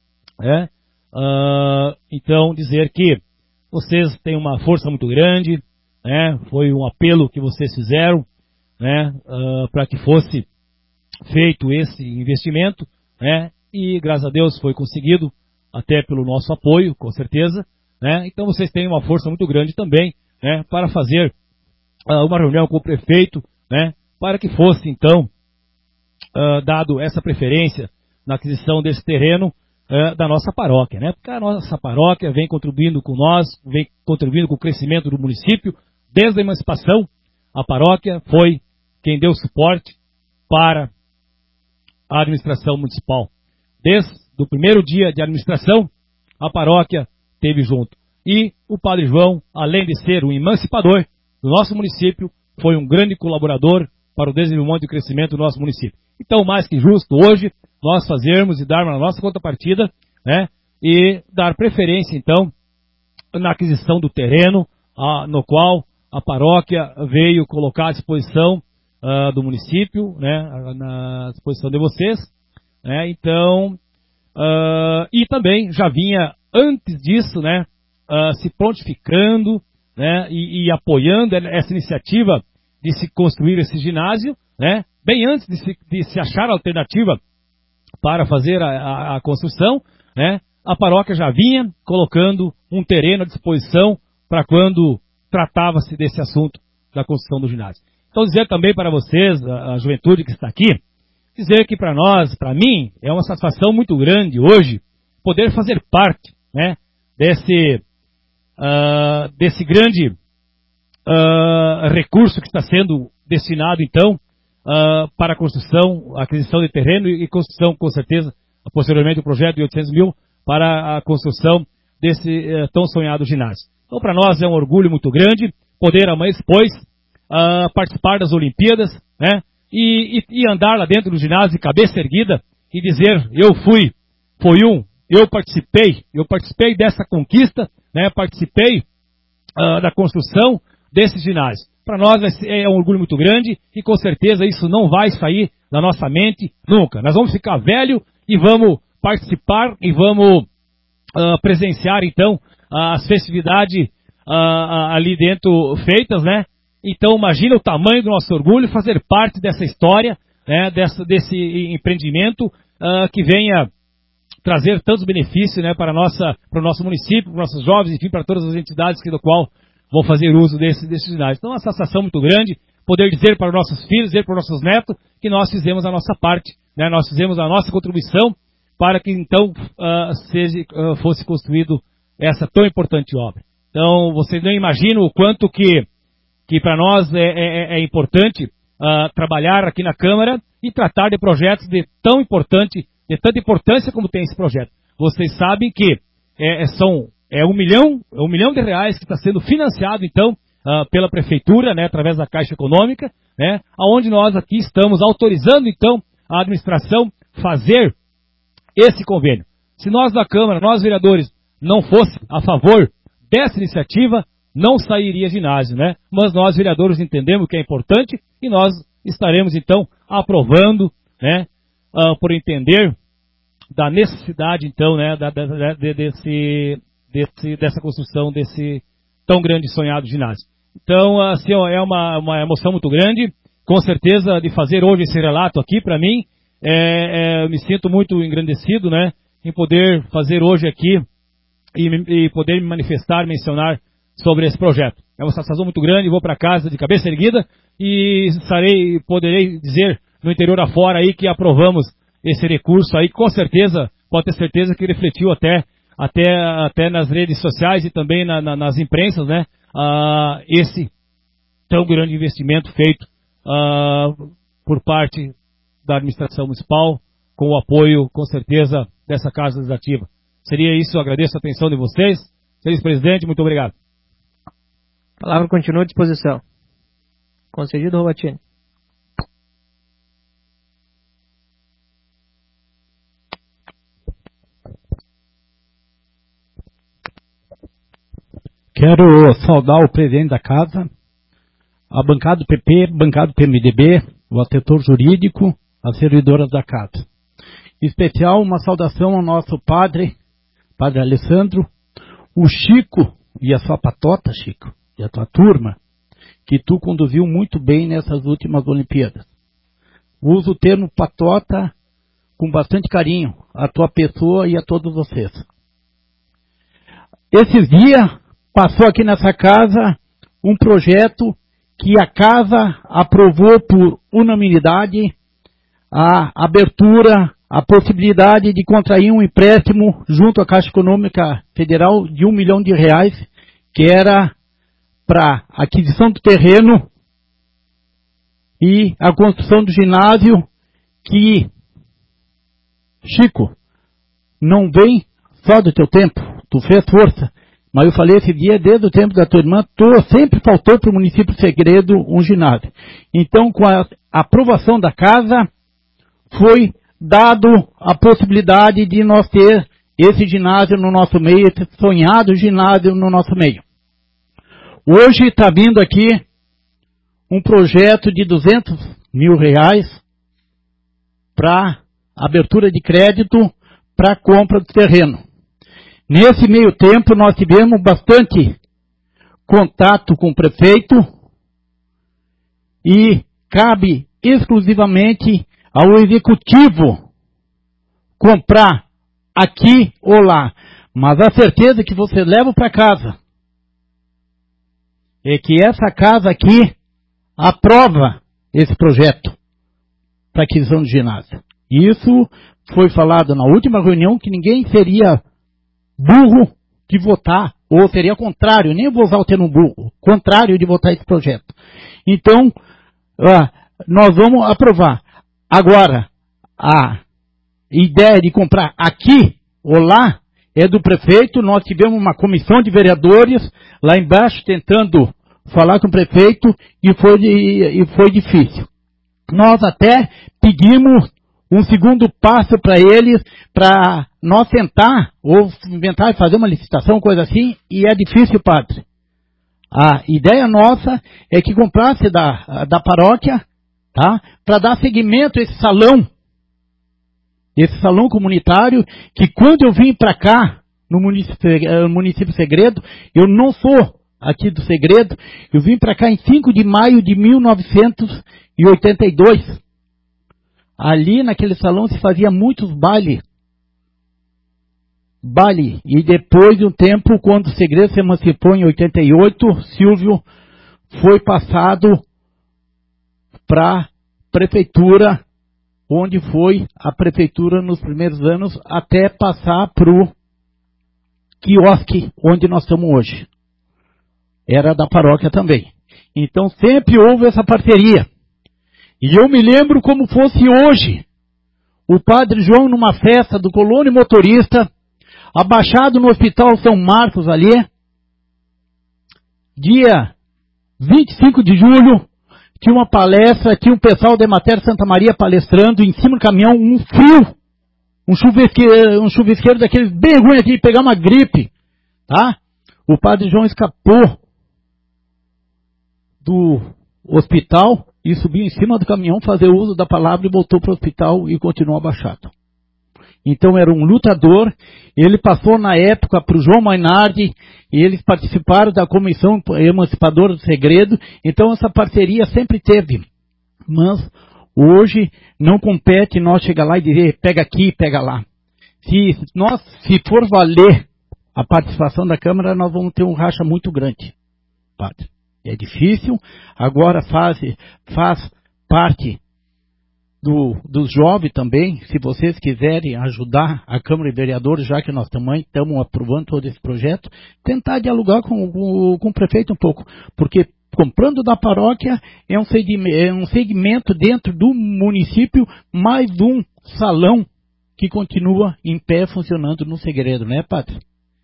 Então, dizer que vocês têm uma força muito grande, foi um apelo que vocês fizeram, para que fosse feito esse investimento, e graças a Deus foi conseguido, até pelo nosso apoio, com certeza. Então, vocês têm uma força muito grande também, para fazer uma reunião com o prefeito, para que fosse, então, dado essa preferência na aquisição desse terreno da nossa paróquia, Porque a nossa paróquia vem contribuindo com nós, vem contribuindo com o crescimento do município. Desde a emancipação, a paróquia foi quem deu suporte para a administração municipal. Desde o primeiro dia de administração, a paróquia esteve junto. E o Padre João, além de ser um emancipador do nosso município, foi um grande colaborador para o desenvolvimento e crescimento do nosso município. Então, mais que justo hoje, nós fazermos e darmos a nossa contrapartida, e dar preferência, então, na aquisição do terreno, no qual a paróquia veio colocar à disposição do município, na disposição de vocês. Então, e também já vinha, antes disso, se prontificando, e apoiando essa iniciativa de se construir esse ginásio, bem antes de se achar alternativa para fazer a construção, a paróquia já vinha colocando um terreno à disposição para quando tratava-se desse assunto da construção do ginásio. Então, dizer também para vocês, a juventude que está aqui, dizer que para nós, para mim, é uma satisfação muito grande hoje poder fazer parte, desse grande recurso que está sendo destinado, então, para a construção, a aquisição de terreno e construção, com certeza, posteriormente o projeto de 800 mil para a construção desse tão sonhado ginásio. Então, para nós é um orgulho muito grande poder amanhã depois participar das Olimpíadas, né? E andar lá dentro do ginásio de cabeça erguida e dizer, eu participei dessa conquista, né? Participei da construção desse ginásio. Para nós é um orgulho muito grande e com certeza isso não vai sair da nossa mente nunca. Nós vamos ficar velho e vamos participar e vamos presenciar então as festividades ali dentro feitas, né? Então imagina o tamanho do nosso orgulho fazer parte dessa história, né? Desse empreendimento que venha trazer tantos benefícios, né? Para o nosso município, para os nossos jovens, enfim, para todas as entidades do qual vão fazer uso desse ginásio. Então, uma satisfação muito grande poder dizer para os nossos filhos, dizer para os nossos netos que nós fizemos a nossa parte, né? Nós fizemos a nossa contribuição para que então fosse construído essa tão importante obra. Então, vocês não imaginam o quanto que para nós é importante trabalhar aqui na Câmara e tratar de projetos de tanta importância como tem esse projeto. Vocês sabem que é um milhão de reais que está sendo financiado, então, pela Prefeitura, né, através da Caixa Econômica, né, onde nós aqui estamos autorizando, então, a administração fazer esse convênio. Se nós da Câmara, nós vereadores, não fosse a favor dessa iniciativa, não sairia ginásio, né? Mas nós vereadores entendemos que é importante e nós estaremos, então, aprovando, né, por entender da necessidade, então, né, dessa construção desse tão grande e sonhado ginásio. Então, assim, é uma emoção muito grande, com certeza, de fazer hoje esse relato aqui para mim. Eu me sinto muito engrandecido, né, em poder fazer hoje aqui e poder me manifestar, mencionar sobre esse projeto. É uma satisfação muito grande, vou para casa de cabeça erguida e poderei dizer no interior afora aí que aprovamos esse recurso aí, com certeza, pode ter certeza que refletiu até nas redes sociais e também nas imprensas, né, esse tão grande investimento feito por parte da administração municipal, com o apoio, com certeza, dessa Casa Legislativa. Seria isso, eu agradeço a atenção de vocês. Senhor presidente, muito obrigado. A palavra continua à disposição. Concedido, Robatini. Quero saudar o presidente da casa, a bancada do PP, bancada do PMDB, o assessor jurídico, as servidoras da casa. Em especial, uma saudação ao nosso padre Alessandro, o Chico e a sua patota, Chico, e a tua turma, que tu conduziu muito bem nessas últimas Olimpíadas. Uso o termo patota com bastante carinho, a tua pessoa e a todos vocês. Esses dias passou aqui nessa casa um projeto que a casa aprovou por unanimidade a abertura, a possibilidade de contrair um empréstimo junto à Caixa Econômica Federal de R$1 milhão, que era para aquisição do terreno e a construção do ginásio, que, Chico, não vem só do teu tempo, tu fez força, mas eu falei esse dia, desde o tempo da tua irmã, sempre faltou para o município Segredo um ginásio. Então, com a aprovação da casa, foi dado a possibilidade de nós ter esse ginásio no nosso meio, esse sonhado ginásio no nosso meio. Hoje está vindo aqui um projeto de R$200 mil para abertura de crédito para compra do terreno. Nesse meio tempo nós tivemos bastante contato com o prefeito e cabe exclusivamente ao executivo comprar aqui ou lá. Mas a certeza que você leva para casa é que essa casa aqui aprova esse projeto para aquisição de ginásio. Isso foi falado na última reunião, que ninguém seria burro de votar, ou seria contrário, nem vou usar o termo burro, contrário de votar esse projeto. Então, nós vamos aprovar. Agora, a ideia de comprar aqui ou lá é do prefeito. Nós tivemos uma comissão de vereadores lá embaixo tentando falar com o prefeito e foi difícil. Nós até pedimos um segundo passo para eles, para nós tentar, ou inventar e fazer uma licitação, coisa assim, e é difícil, padre. A ideia nossa é que comprasse da paróquia, tá? Para dar seguimento a esse salão comunitário, que quando eu vim para cá, no município Segredo, eu não sou aqui do Segredo, eu vim para cá em 5 de maio de 1982. Ali naquele salão se fazia muitos bailes. E depois de um tempo, quando o Segredo se emancipou em 88, Silvio foi passado para a prefeitura, onde foi a prefeitura nos primeiros anos, até passar para o quiosque onde nós estamos hoje. Era da paróquia também. Então sempre houve essa parceria. E eu me lembro como fosse hoje, o padre João numa festa do Colônia Motorista, abaixado no Hospital São Marcos ali, dia 25 de julho, tinha uma palestra, tinha um pessoal da Emater Santa Maria palestrando, em cima do caminhão, um frio, um chuvisqueiro daqueles bem ruim aqui, pegar uma gripe, tá? O padre João escapou do hospital e subiu em cima do caminhão, fazer uso da palavra e voltou para o hospital e continuou abaixado. Então era um lutador, ele passou na época para o João Mainardi, e eles participaram da Comissão Emancipadora do Segredo, então essa parceria sempre teve. Mas hoje não compete nós chegar lá e dizer, pega aqui, pega lá. Se for valer a participação da Câmara, nós vamos ter um racha muito grande, padre. É difícil, agora faz parte dos jovens também, se vocês quiserem ajudar a Câmara de Vereadores, já que nós também estamos aprovando todo esse projeto, tentar dialogar com o prefeito um pouco, porque comprando da paróquia é um segmento dentro do município, mais um salão que continua em pé funcionando no Segredo, né, padre?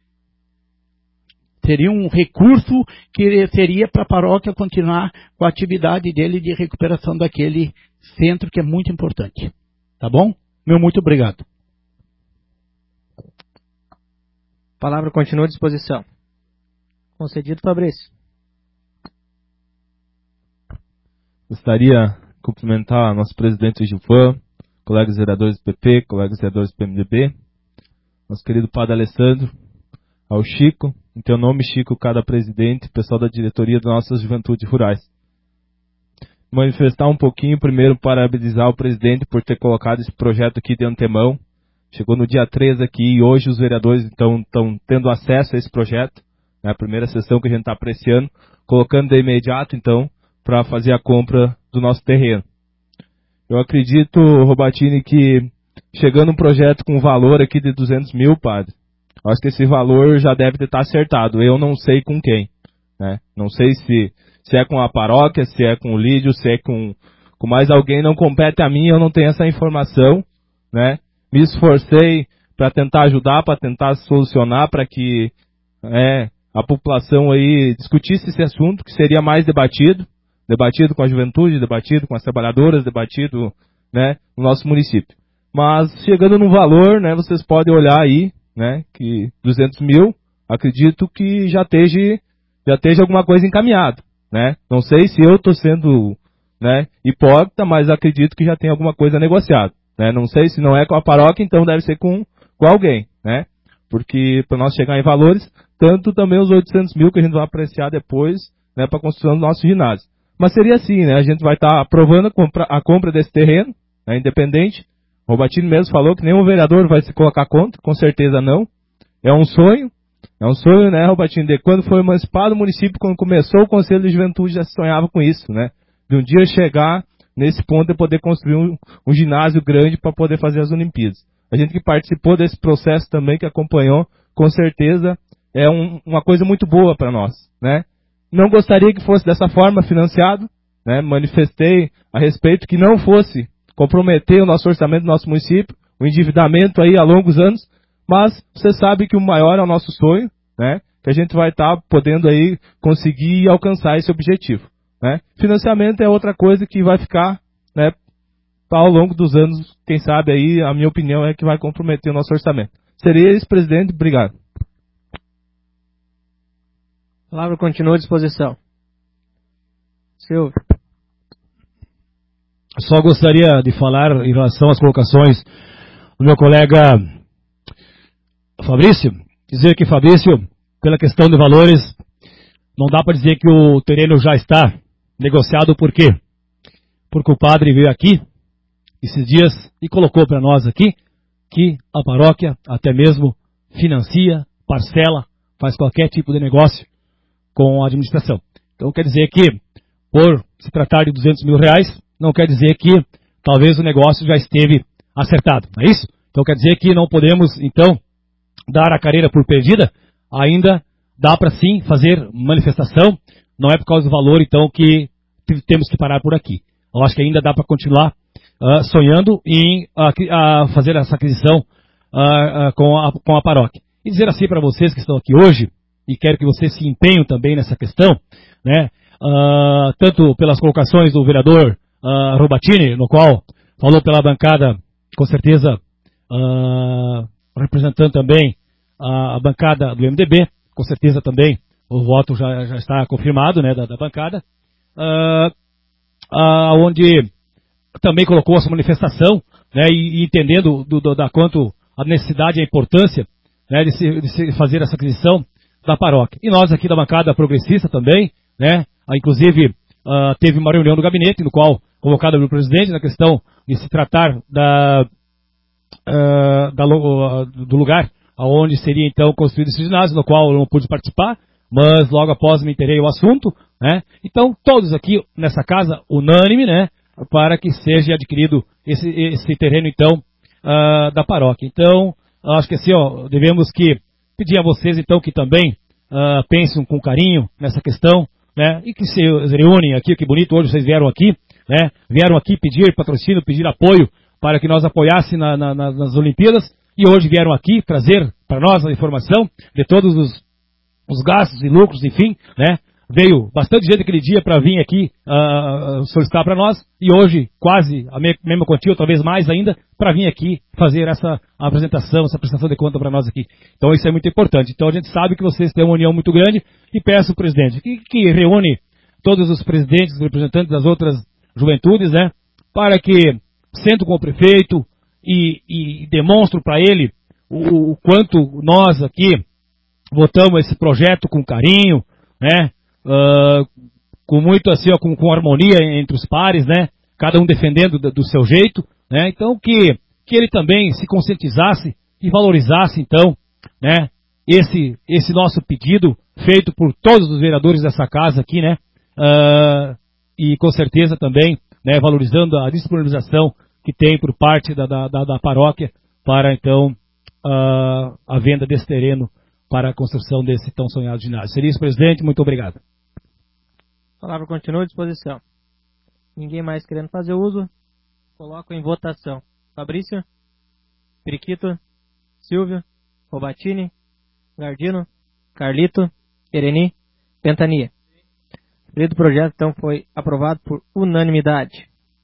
Seria um recurso que seria para a paróquia continuar com a atividade dele de recuperação daquele centro que é muito importante. Tá bom? Meu muito obrigado. A palavra continua à disposição. Concedido, Fabrício. Gostaria de cumprimentar nosso presidente Gilvan, colegas vereadores do PP, colegas vereadores do PMDB, nosso querido padre Alessandro, ao Chico, em teu nome, Chico, cada presidente, pessoal da diretoria das nossas juventudes rurais. Manifestar um pouquinho, primeiro, parabenizar o presidente por ter colocado esse projeto aqui de antemão. Chegou no dia 3 aqui e hoje os vereadores estão tendo acesso a esse projeto. É a primeira sessão que a gente está apreciando, colocando de imediato, então, para fazer a compra do nosso terreno. Eu acredito, Robatini, que chegando um projeto com valor aqui de 200 mil, padre, acho que esse valor já deve estar acertado. Eu não sei com quem, né? Não sei se é com a paróquia, se é com o Lídio, se é com mais alguém. Não compete a mim, eu não tenho essa informação, né? Me esforcei para tentar ajudar, para tentar solucionar, para que a população aí discutisse esse assunto, que seria mais debatido com a juventude, debatido com as trabalhadoras, debatido, né, no nosso município. Mas chegando no valor, né, vocês podem olhar aí, né, que 200 mil, acredito que já esteja alguma coisa encaminhada, né? Não sei se eu estou sendo, né, hipócrita, mas acredito que já tem alguma coisa negociada, né? Não sei se não é com a paróquia, então deve ser com alguém, né? Porque para nós chegar em valores, tanto também os 800 mil que a gente vai apreciar depois, né, para a construção do nosso ginásio. Mas seria assim, né? A gente vai estar aprovando a compra desse terreno, né, independente. O Robatini mesmo falou que nenhum vereador vai se colocar contra, com certeza não. É um sonho, né, Robatini? De quando foi emancipado o município, quando começou o Conselho de Juventude, já se sonhava com isso, né? De um dia chegar nesse ponto de poder construir um ginásio grande para poder fazer as Olimpíadas. A gente que participou desse processo também, que acompanhou, com certeza é uma coisa muito boa para nós, né? Não gostaria que fosse dessa forma financiado, né? Manifestei a respeito que não fosse comprometer o nosso orçamento do nosso município, o endividamento aí a longos anos, Mas você sabe que o maior é o nosso sonho, né? Que a gente vai estar podendo aí conseguir alcançar esse objetivo, né? Financiamento é outra coisa que vai ficar, né, ao longo dos anos, quem sabe aí, a minha opinião é que vai comprometer o nosso orçamento. Seria isso, presidente. Obrigado. A palavra continua à disposição. Silvio. Só gostaria de falar em relação às colocações do meu colega Fabrício. Dizer que, Fabrício, pela questão de valores, não dá para dizer que o terreno já está negociado. Por quê? Porque o padre veio aqui esses dias e colocou para nós aqui que a paróquia até mesmo financia, parcela, faz qualquer tipo de negócio com a administração. Então quer dizer que, por se tratar de 200 mil reais, não quer dizer que talvez o negócio já esteve acertado, não é isso? Então quer dizer que não podemos, então, dar a carreira por perdida. Ainda dá para sim fazer manifestação, não é por causa do valor, então, que temos que parar por aqui. Eu acho que ainda dá para continuar sonhando em fazer essa aquisição com a paróquia. E dizer assim para vocês que estão aqui hoje, e quero que vocês se empenhem também nessa questão, né? Tanto pelas colocações do vereador Robatini, no qual falou pela bancada, com certeza, representando também a bancada do MDB, com certeza também o voto já está confirmado, né, da bancada, onde também colocou essa manifestação, né, e entendendo da quanto a necessidade e a importância, né, de se fazer essa aquisição da paróquia. E nós aqui da bancada progressista também, né, inclusive teve uma reunião do gabinete, no qual, convocada pelo presidente, na questão de se tratar do lugar onde seria então construído esse ginásio, no qual eu não pude participar, mas logo após me inteirei o assunto, né? Então, todos aqui nessa casa, unânime, né, para que seja adquirido esse terreno, então, da paróquia. Então, acho que assim, devemos que pedir a vocês, então, que também pensem com carinho nessa questão, né, e que se reúnem aqui, que bonito, hoje vocês vieram aqui, né, vieram aqui pedir patrocínio, pedir apoio para que nós apoiássemos nas Olimpíadas, e hoje vieram aqui trazer para nós a informação de todos os gastos e lucros, enfim, né. Veio bastante gente aquele dia para vir aqui solicitar para nós, e hoje quase a mesma quantia, ou talvez mais ainda, para vir aqui fazer essa apresentação, essa prestação de conta para nós aqui. Então isso é muito importante. Então a gente sabe que vocês têm uma união muito grande, e peço ao presidente que reúne todos os presidentes, os representantes das outras juventudes, né, para que sentem com o prefeito e demonstram para ele o quanto nós aqui votamos esse projeto com carinho, né, com muito assim, com harmonia entre os pares, né, cada um defendendo do seu jeito, né, então que ele também se conscientizasse e valorizasse, então, né, esse nosso pedido feito por todos os vereadores dessa casa aqui, né, e com certeza também, né, valorizando a disponibilização que tem por parte da paróquia para, então, a venda desse terreno para a construção desse tão sonhado ginásio. Seria isso, presidente. Muito obrigado. A palavra continua à disposição. Ninguém mais querendo fazer uso, coloco em votação. Fabrício, Periquito, Silvio, Robatini, Gardino, Carlito, Ereni, Ventania. O referido projeto, então, foi aprovado por unanimidade.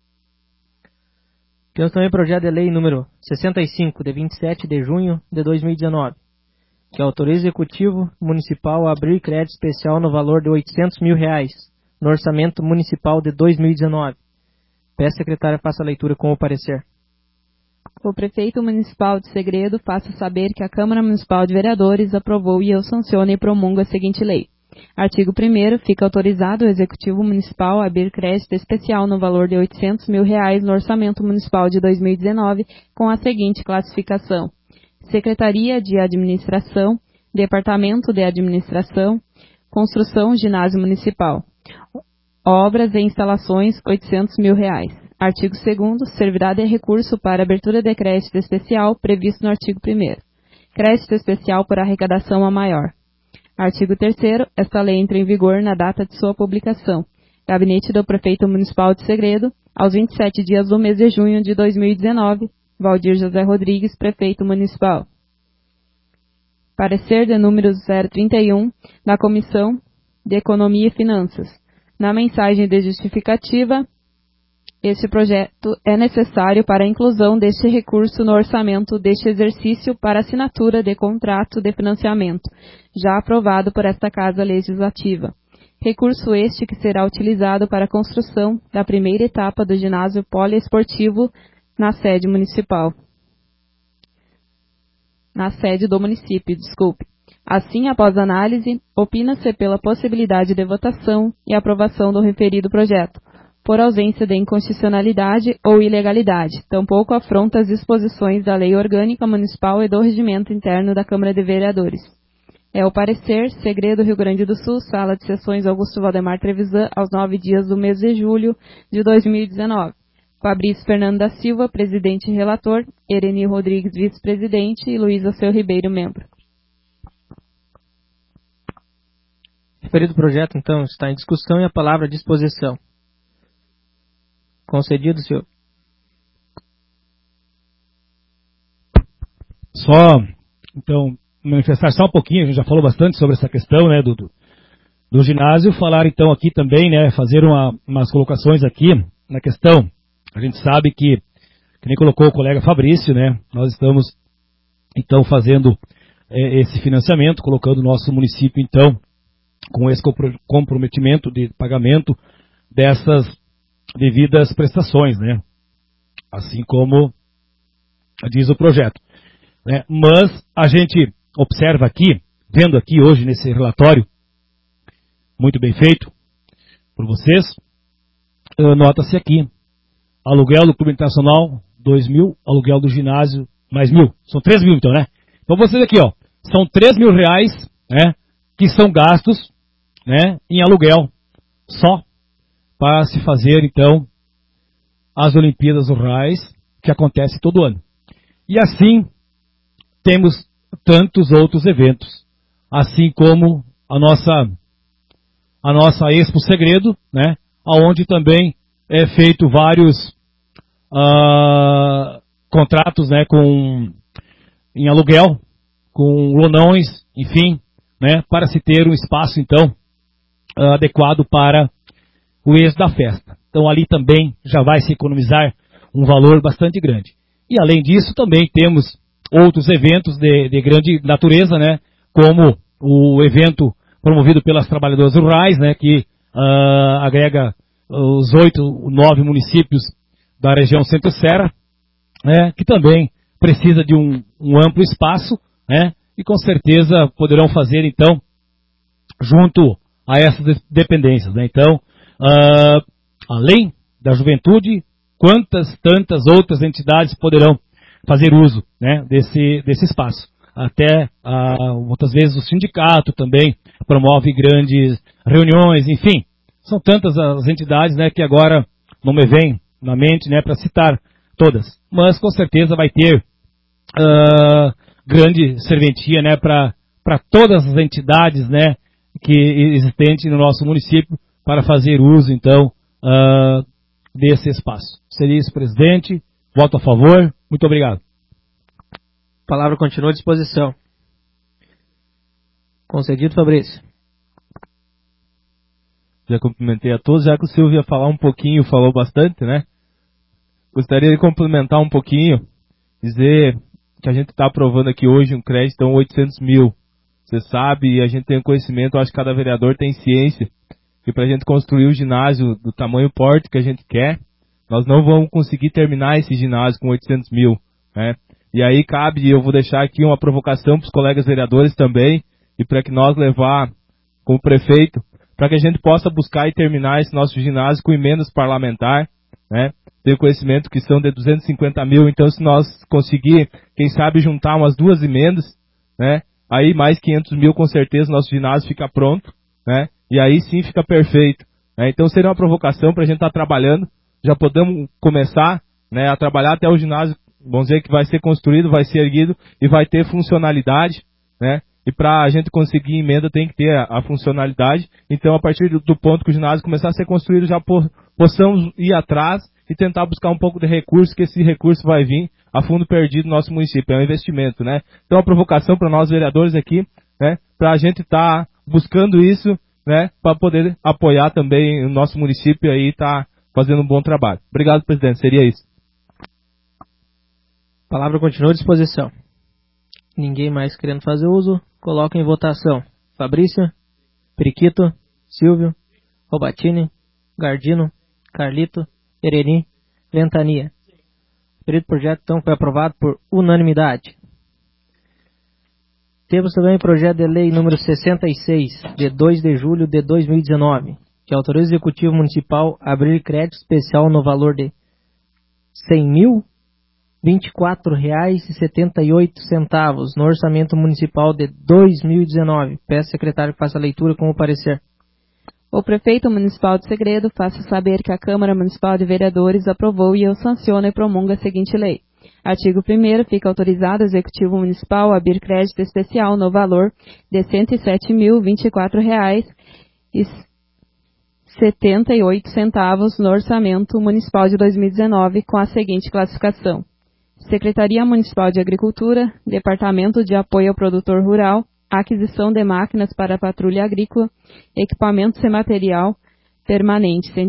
Temos também o projeto de lei número 65, de 27 de junho de 2019, que autoriza o Executivo Municipal a abrir crédito especial no valor de R$800 mil no Orçamento Municipal de 2019. Peço, secretária, faça a leitura com o parecer. O prefeito municipal de Segredo faça saber que a Câmara Municipal de Vereadores aprovou e eu sanciono e promulgo a seguinte lei. Artigo 1º. Fica autorizado o Executivo Municipal a abrir crédito especial no valor de R$800 mil no Orçamento Municipal de 2019 com a seguinte classificação: Secretaria de Administração, Departamento de Administração, Construção Ginásio Municipal. Obras e instalações, R$800 mil. Artigo 2º. Servirá de recurso para abertura de crédito especial previsto no artigo 1º. Crédito especial por arrecadação a maior. Artigo 3º. Esta lei entra em vigor na data de sua publicação. Gabinete do Prefeito Municipal de Segredo, aos 27 dias do mês de junho de 2019. Valdir José Rodrigues, Prefeito Municipal. Parecer de número 031 da Comissão de Economia e Finanças. Na mensagem de justificativa, este projeto é necessário para a inclusão deste recurso no orçamento deste exercício para assinatura de contrato de financiamento, já aprovado por esta Casa Legislativa. Recurso este que será utilizado para a construção da primeira etapa do ginásio poliesportivo na sede municipal. Na sede do município, desculpe. Assim, após análise, opina-se pela possibilidade de votação e aprovação do referido projeto, por ausência de inconstitucionalidade ou ilegalidade, tampouco afronta as disposições da Lei Orgânica Municipal e do Regimento Interno da Câmara de Vereadores. É o parecer, Segredo, Rio Grande do Sul, Sala de Sessões Augusto Valdemar Trevisan, aos 9 dias do mês de julho de 2019. Fabrício Fernando da Silva, presidente e relator, Ereni Rodrigues, vice-presidente, e Luísa Seu Ribeiro, membro. Referido projeto, então, está em discussão e a palavra à disposição. Concedido, senhor. Só, então, manifestar só um pouquinho, a gente já falou bastante sobre essa questão, né, do ginásio, falar então aqui também, né, fazer umas colocações aqui na questão. A gente sabe que nem colocou o colega Fabrício, né, nós estamos então fazendo esse financiamento, colocando o nosso município então com esse comprometimento de pagamento dessas devidas prestações, né? Assim como diz o projeto, né? Mas a gente observa aqui, vendo aqui hoje nesse relatório, muito bem feito por vocês, nota-se aqui, aluguel do Clube Internacional, 2.000, aluguel do ginásio, mais 1.000, são 3.000 então, né? Então vocês aqui, ó, são 3.000 reais, né, que são gastos, né, em aluguel, só para se fazer, então, as Olimpíadas Rurais, que acontece todo ano. E assim, temos tantos outros eventos, assim como a nossa Expo Segredo, né, onde também é feito vários contratos, né, em aluguel, com lonões, enfim, né, para se ter um espaço, então, adequado para o êxito da festa. Então ali também já vai se economizar um valor bastante grande. E além disso também temos outros eventos de grande natureza, né, como o evento promovido pelas trabalhadoras rurais, né, que agrega os 9 municípios da região Centro-Serra, né, que também precisa de um amplo espaço, né, e com certeza poderão fazer então junto a essas dependências, né. Então, além da juventude, quantas tantas outras entidades poderão fazer uso, né, desse espaço. Até, muitas vezes, o sindicato também promove grandes reuniões, enfim. São tantas as entidades, né, que agora não me vem na mente, né, para citar todas. Mas, com certeza, vai ter grande serventia, né, para todas as entidades, né, que existentes no nosso município, para fazer uso, então, desse espaço. Seria isso, presidente. Voto a favor. Muito obrigado. A palavra continua à disposição. Concedido, Fabrício. Já cumprimentei a todos, já que o Silvio ia falar um pouquinho, falou bastante, né? Gostaria de complementar um pouquinho, dizer que a gente está aprovando aqui hoje um crédito de 800 mil. Você sabe, e a gente tem conhecimento, eu acho que cada vereador tem ciência, que para a gente construir o ginásio do tamanho porte que a gente quer, nós não vamos conseguir terminar esse ginásio com 800 mil, né? E aí cabe, eu vou deixar aqui uma provocação para os colegas vereadores também, e para que nós levar como prefeito, para que a gente possa buscar e terminar esse nosso ginásio com emendas parlamentar, né? Tenho conhecimento que são de 250 mil, então se nós conseguir, quem sabe, juntar umas 2 emendas, né? Aí mais 500 mil com certeza nosso ginásio fica pronto, né? E aí sim fica perfeito, né? Então seria uma provocação para a gente estar trabalhando, já podemos começar, né, a trabalhar até o ginásio, vamos dizer que vai ser construído, vai ser erguido e vai ter funcionalidade, né? E para a gente conseguir emenda tem que ter a funcionalidade. Então, a partir do ponto que o ginásio começar a ser construído, já possamos ir atrás e tentar buscar um pouco de recurso, que esse recurso vai vir a fundo perdido no nosso município, é um investimento, né? Então a provocação para nós vereadores aqui, né, para a gente estar buscando isso, né, para poder apoiar também o nosso município aí tá fazendo um bom trabalho. Obrigado, presidente, seria isso. A palavra continua à disposição. Ninguém mais querendo fazer uso, coloca em votação. Fabrício, Periquito, Silvio, Robatini, Gardino, Carlito, Ereni, Ventania. O referido projeto então foi aprovado por unanimidade. Temos também o projeto de lei número 66, de 2 de julho de 2019, que autoriza o Executivo Municipal a abrir crédito especial no valor de R$ 100.024,78 no Orçamento Municipal de 2019. Peço ao secretário que faça a leitura com o parecer. O prefeito municipal de Segredo faça saber que a Câmara Municipal de Vereadores aprovou e eu sanciono e promulgo a seguinte lei. Artigo 1º, fica autorizado o Executivo Municipal a abrir crédito especial no valor de R$ 107.024,78 no Orçamento Municipal de 2019 com a seguinte classificação. Secretaria Municipal de Agricultura, Departamento de Apoio ao Produtor Rural, aquisição de máquinas para a patrulha agrícola, equipamentos e material permanente, R$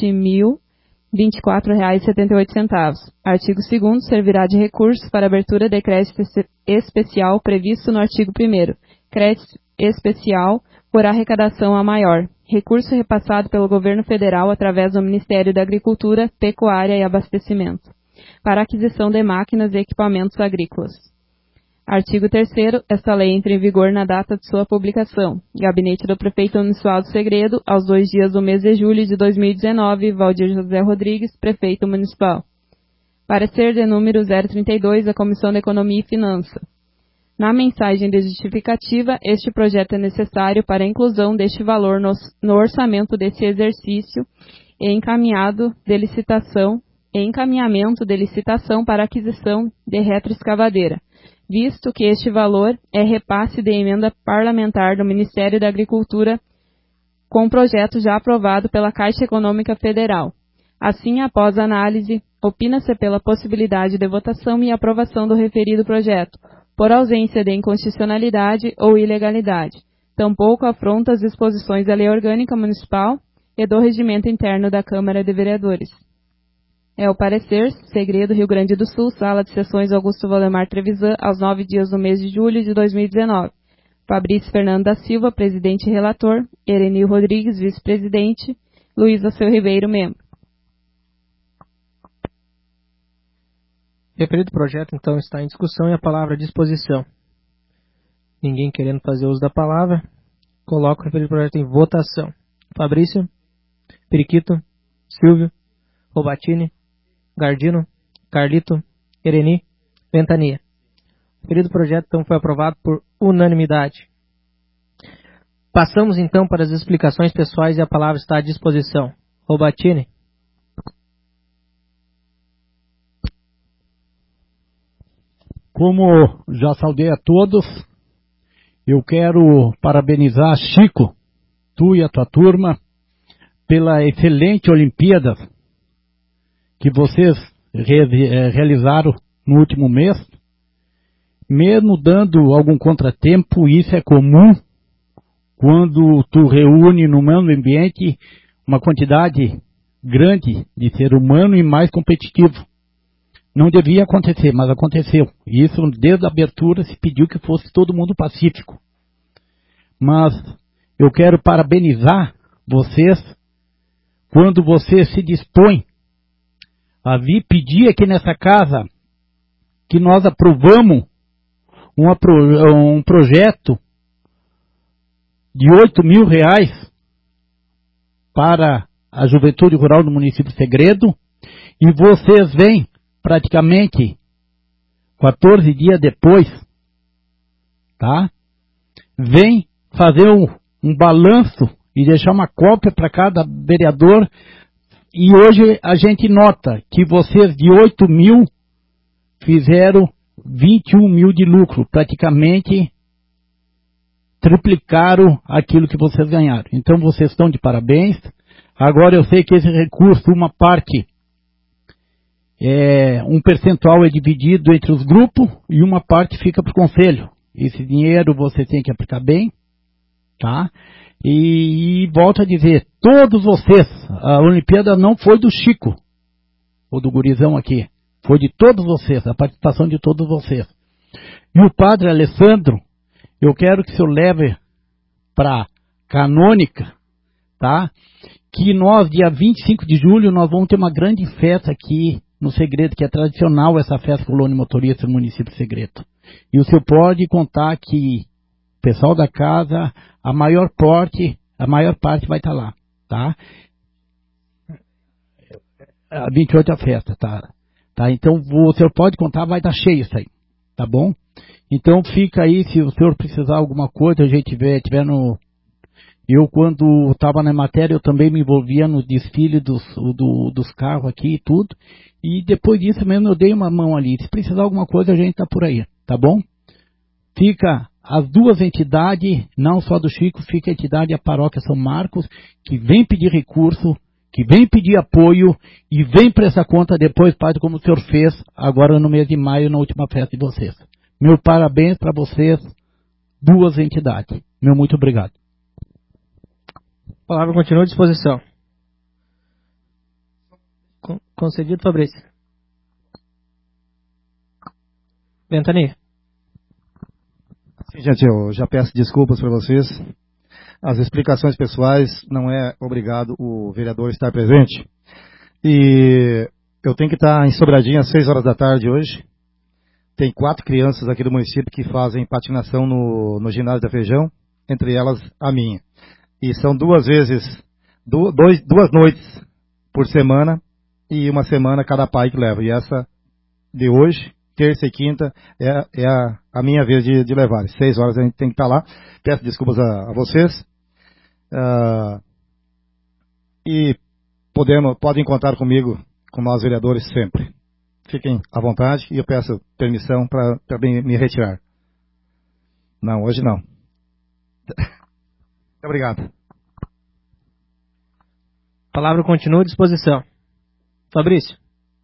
107.024,78. Artigo 2º, servirá de recurso para abertura de crédito especial previsto no artigo 1º. Crédito especial por arrecadação a maior. Recurso repassado pelo Governo Federal através do Ministério da Agricultura, Pecuária e Abastecimento, para aquisição de máquinas e equipamentos agrícolas. Artigo 3º, esta lei entra em vigor na data de sua publicação. Gabinete do Prefeito Municipal do Segredo, aos 2 dias do mês de julho de 2019, Valdir José Rodrigues, Prefeito Municipal. Parecer de número 032 da Comissão de Economia e Finanças. Na mensagem de justificativa, este projeto é necessário para a inclusão deste valor no orçamento desse exercício e encaminhamento de licitação para aquisição de retroescavadeira, visto que este valor é repasse de emenda parlamentar do Ministério da Agricultura com projeto já aprovado pela Caixa Econômica Federal. Assim, após a análise, opina-se pela possibilidade de votação e aprovação do referido projeto, por ausência de inconstitucionalidade ou ilegalidade, tampouco afronta as disposições da Lei Orgânica Municipal e do Regimento Interno da Câmara de Vereadores. É o parecer, Segredo, Rio Grande do Sul, Sala de Sessões Augusto Valdemar Trevisan, aos 9 dias do mês de julho de 2019. Fabrício Fernando da Silva, presidente e relator. Erenil Rodrigues, vice-presidente. Luiz Alceu Ribeiro, membro. Referido projeto, então, está em discussão e a palavra à disposição. Ninguém querendo fazer uso da palavra, coloco o referido projeto em votação. Fabrício, Periquito, Silvio, Robatini, Gardino, Carlito, Ereni, Ventania. O referido projeto, então, foi aprovado por unanimidade. Passamos, então, para as explicações pessoais e a palavra está à disposição. Robatini. Como já saudei a todos, eu quero parabenizar Chico, tu e a tua turma, pela excelente Olimpíada que vocês realizaram no último mês. Mesmo dando algum contratempo, isso é comum quando tu reúne no mesmo ambiente uma quantidade grande de ser humano e mais competitivo. Não devia acontecer, mas aconteceu. Isso, desde a abertura, se pediu que fosse todo mundo pacífico. Mas eu quero parabenizar vocês quando vocês se dispõem a vir pedir aqui nessa casa que nós aprovamos um projeto de R$8.000 para a juventude rural do município de Segredo, e vocês vêm praticamente 14 dias depois, tá? Vem fazer um balanço e deixar uma cópia para cada vereador, e hoje a gente nota que vocês de 8.000 fizeram 21.000 de lucro, praticamente triplicaram aquilo que vocês ganharam. Então vocês estão de parabéns. Agora eu sei que esse recurso, uma parte Um percentual é dividido entre os grupos e uma parte fica para o conselho. Esse dinheiro você tem que aplicar bem, tá? E volto a dizer, todos vocês, a Olimpíada não foi do Chico, ou do gurizão aqui, foi de todos vocês, a participação de todos vocês. E o padre Alessandro, eu quero que o senhor leve para Canônica, tá? Que nós, dia 25 de julho, nós vamos ter uma grande festa aqui no Segredo, que é tradicional essa festa Colônia Motorista no município Segredo. E o senhor pode contar que o pessoal da casa, a maior parte vai estar lá, tá? A 28 é a festa, tá? Então o senhor pode contar, vai estar cheio isso aí, tá bom? Então fica aí, se o senhor precisar alguma coisa, a gente tiver no... Eu, quando estava na matéria, eu também me envolvia no desfile dos carros aqui e tudo. E depois disso mesmo eu dei uma mão ali. Se precisar alguma coisa, a gente está por aí, tá bom? Fica as duas entidades, não só do Chico, fica a entidade e a paróquia São Marcos, que vem pedir recurso, que vem pedir apoio e vem para essa conta depois, padre, como o senhor fez agora no mês de maio, na última festa de vocês. Meu parabéns para vocês, duas entidades. Meu muito obrigado. A palavra continua à disposição. Concedido, Fabrício. Ventania. Sim, gente, eu já peço desculpas para vocês. As explicações pessoais não é obrigado o vereador estar presente. E eu tenho que estar em Sobradinho às 6 horas da tarde hoje. Tem 4 crianças aqui do município que fazem patinação no ginásio da Feijão, entre elas a minha. E são 2 noites por semana e uma semana cada pai que leva. E essa de hoje, terça e quinta, é a minha vez de levar. 6 horas a gente tem que estar lá. Peço desculpas a vocês. E podem contar comigo, com nós vereadores, sempre. Fiquem à vontade e eu peço permissão para me retirar. Não, hoje não. Muito obrigado. A palavra continua à disposição. Fabrício.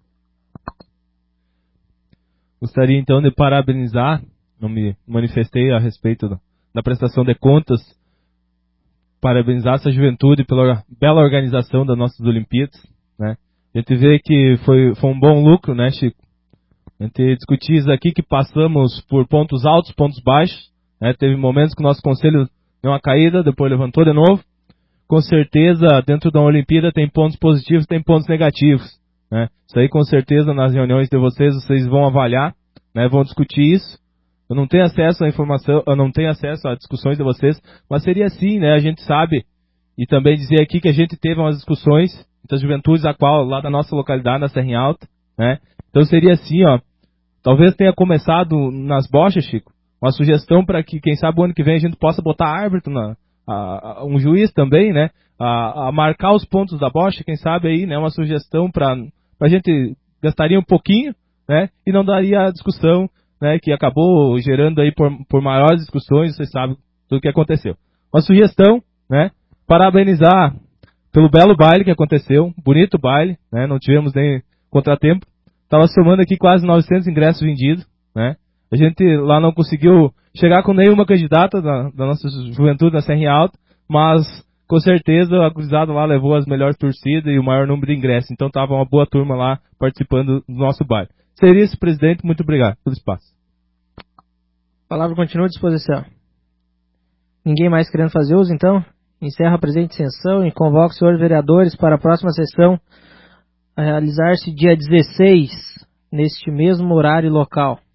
Gostaria então de parabenizar, não me manifestei a respeito da prestação de contas, parabenizar essa juventude pela bela organização das nossas Olimpíadas, né? A gente vê que foi um bom lucro, né, Chico? A gente discutiu isso aqui, que passamos por pontos altos, pontos baixos, né? Teve momentos que o nosso conselho deu uma caída, depois levantou de novo. Com certeza, dentro da Olimpíada tem pontos positivos, tem pontos negativos, né? Isso aí, com certeza, nas reuniões de vocês vão avaliar, né? Vão discutir isso. Eu não tenho acesso à informação, eu não tenho acesso às discussões de vocês, mas seria assim, né? A gente sabe, e também dizer aqui que a gente teve umas discussões das juventudes, lá da nossa localidade, na Serra em Alta, né? Então seria assim, ó, talvez tenha começado nas bochas, Chico, uma sugestão para que, quem sabe, o ano que vem a gente possa botar árbitro, um juiz também, né? A marcar os pontos da bocha, quem sabe aí, né? Uma sugestão para a gente gastaria um pouquinho, né? E não daria a discussão, né? Que acabou gerando aí por maiores discussões, vocês sabem tudo o que aconteceu. Uma sugestão, né? Parabenizar pelo belo baile que aconteceu, bonito baile, né? Não tivemos nem contratempo. Estava somando aqui quase 900 ingressos vendidos, né? A gente lá não conseguiu chegar com nenhuma candidata da nossa juventude na Serra em Alta, mas com certeza a gurizada lá levou as melhores torcidas e o maior número de ingressos. Então estava uma boa turma lá participando do nosso baile. Seria isso, presidente. Muito obrigado pelo espaço. A palavra continua à disposição. Ninguém mais querendo fazer uso, então? Encerra a presente sessão e convoca os senhores vereadores para a próxima sessão a realizar-se dia 16, neste mesmo horário e local.